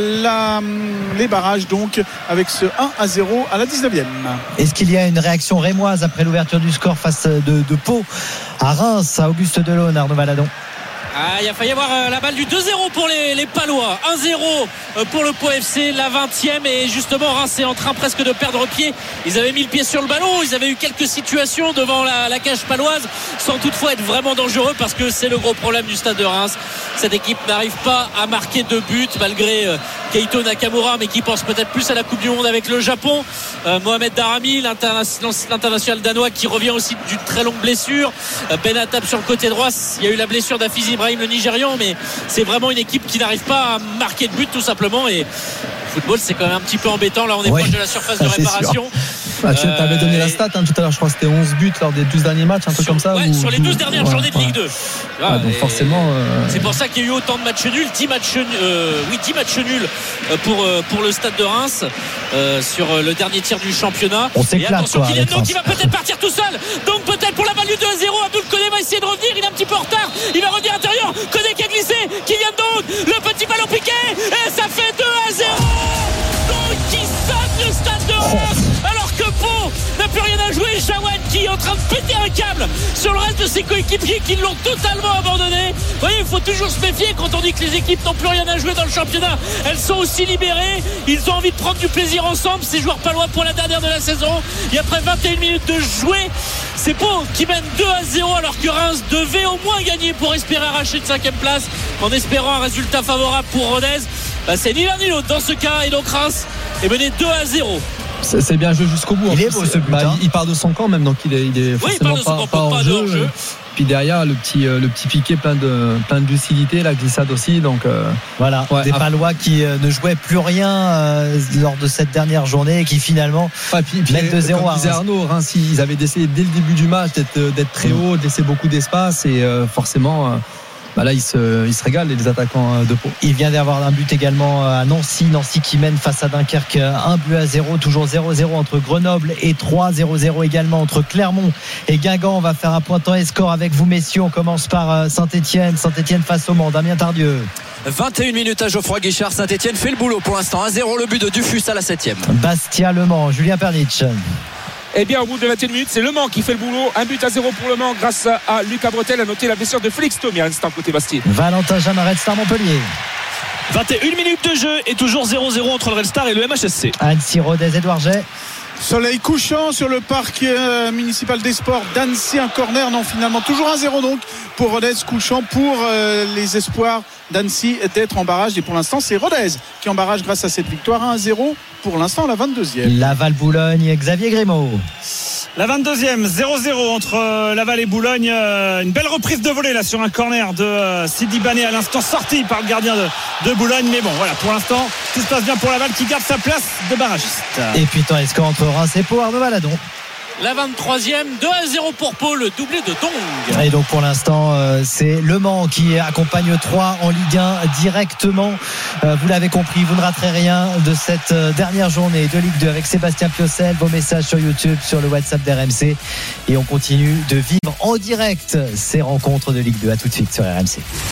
la, les barrages, donc avec ce un à zéro à la dix-neuvième. Est-ce qu'il y a une réaction rémoise après l'ouverture du score face de, de Pau à Reims, à Auguste Delaune, Arnaud Valadon? Ah, il a failli avoir euh, la balle du deux zéro pour les, les Palois, un zéro pour le Pau F C, la vingtième, et justement Reims est en train presque de perdre pied. Ils avaient mis le pied sur le ballon, ils avaient eu quelques situations devant la, la cage paloise sans toutefois être vraiment dangereux, parce que c'est le gros problème du stade de Reims. Cette équipe n'arrive pas à marquer de but malgré euh, Keito Nakamura, mais qui pense peut-être plus à la Coupe du Monde avec le Japon. euh, Mohamed Darami, l'international danois, qui revient aussi d'une très longue blessure. euh, Ben Attab sur le côté droit, il y a eu la blessure d'Hafiz Ibrahim, le Nigérian, mais c'est vraiment une équipe qui n'arrive pas à marquer de but tout simplement. Et le football, c'est quand même un petit peu embêtant. Là on est ouais. proche de la surface de réparation. Ah, tu avais donné la stat hein, tout à l'heure, je crois que c'était onze buts lors des douze derniers matchs, un truc sur, comme ça. Ouais, ou, sur les douze dernières ouais, journées de Ligue deux. Ah, donc forcément euh... c'est pour ça qu'il y a eu autant de matchs nuls, dix matchs, euh, oui, dix matchs nuls pour, pour le stade de Reims euh, sur le dernier tir du championnat. On s'éclate, et attention, Kylian Doug qui va peut-être partir tout seul, donc peut-être pour la balle du deux à zéro. Abdoul Koné va essayer de revenir, il est un petit peu en retard, il va revenir intérieur, Koné qui a glissé, Kylian Doug, le petit ballon piqué, et ça fait deux à zéro. Donc qui sonne le stade de Reims, alors que Pau n'a plus rien à jouer. Jawan qui est en train de péter un câble sur le reste de ses coéquipiers qui l'ont totalement abandonné. Vous voyez, il faut toujours se méfier quand on dit que les équipes n'ont plus rien à jouer dans le championnat. Elles sont aussi libérées, ils ont envie de prendre du plaisir ensemble, ces joueurs palois, pour la dernière de la saison. Et après vingt et une minutes de jouer, c'est Pau qui mène deux à zéro, alors que Reims devait au moins gagner pour espérer arracher une cinquième place, en espérant un résultat favorable pour Rodez. Bah, c'est ni l'un ni l'autre dans ce cas, et donc Reims est mené deux à zéro. C'est, c'est bien joué jusqu'au bout. Il est beau ce but. Bah, hein. il, il part de son camp même, donc il est, il est forcément oui, il pas, pas hors en jeu. jeu. Puis derrière le petit, le petit piqué plein de, plein de lucidité, la glissade aussi. Donc euh, voilà, ouais, des Palois qui euh, ne jouaient plus rien euh, lors de cette dernière journée et qui finalement ouais, puis, puis, mènent deux zéro. Comme disait Arnaud, Reims, ils avaient essayé dès le début du match d'être, d'être très haut, de laisser beaucoup d'espace, et euh, forcément. Euh, Bah là, ils se, ils se régalent, les attaquants de Pau. Il vient d'avoir un but également à Nancy. Nancy qui mène face à Dunkerque un but à zéro. Toujours zéro zéro entre Grenoble et Troyes. zéro zéro également entre Clermont et Guingamp. On va faire un point temps et score avec vous, messieurs. On commence par Saint-Etienne. Saint-Etienne face au Mans. Damien Tardieu. vingt et une minutes à Geoffroy Guichard. Saint-Etienne fait le boulot pour l'instant. un zéro le but de Dufus à la septième. Bastia Le Mans. Julien Pernitsch. Eh bien, au bout de vingt et une minutes, c'est Le Mans qui fait le boulot. Un but à zéro pour Le Mans grâce à Lucas Bretel. A noté la blessure de Félix Thomé à l'instant côté Bastille. Valentin Jeanne, Red Star Montpellier. vingt et une minutes de jeu et toujours zéro zéro entre le Red Star et le M H S C. Annecy Rodez, Édouard Jay. Soleil couchant sur le parc euh, municipal des sports d'Annecy. Un corner, non, finalement toujours un zéro donc pour Rodez, couchant pour euh, les espoirs d'Annecy d'être en barrage. Et pour l'instant, c'est Rodez qui est en barrage grâce à cette victoire. un zéro pour l'instant à la vingt-deuxième. Laval Boulogne, Xavier Grimaud. La vingt-deuxième, zéro zéro entre Laval et Boulogne. Une belle reprise de volée là sur un corner de Sidi Bané à l'instant, sorti par le gardien de, de Boulogne. Mais bon, voilà, pour l'instant, tout se passe bien pour Laval qui garde sa place de barragiste. Et puis temps et score entre Reims et Pau, Arnaud Valadon. La vingt-troisième, deux à zéro pour Pau, le doublé de Dong. Et donc pour l'instant, euh, c'est Le Mans qui accompagne Troyes en Ligue un directement. Euh, vous l'avez compris, vous ne raterez rien de cette euh, dernière journée de Ligue deux avec Sébastien Piocel. Vos messages sur YouTube, sur le WhatsApp d'R M C. Et on continue de vivre en direct ces rencontres de Ligue deux. À tout de suite sur R M C.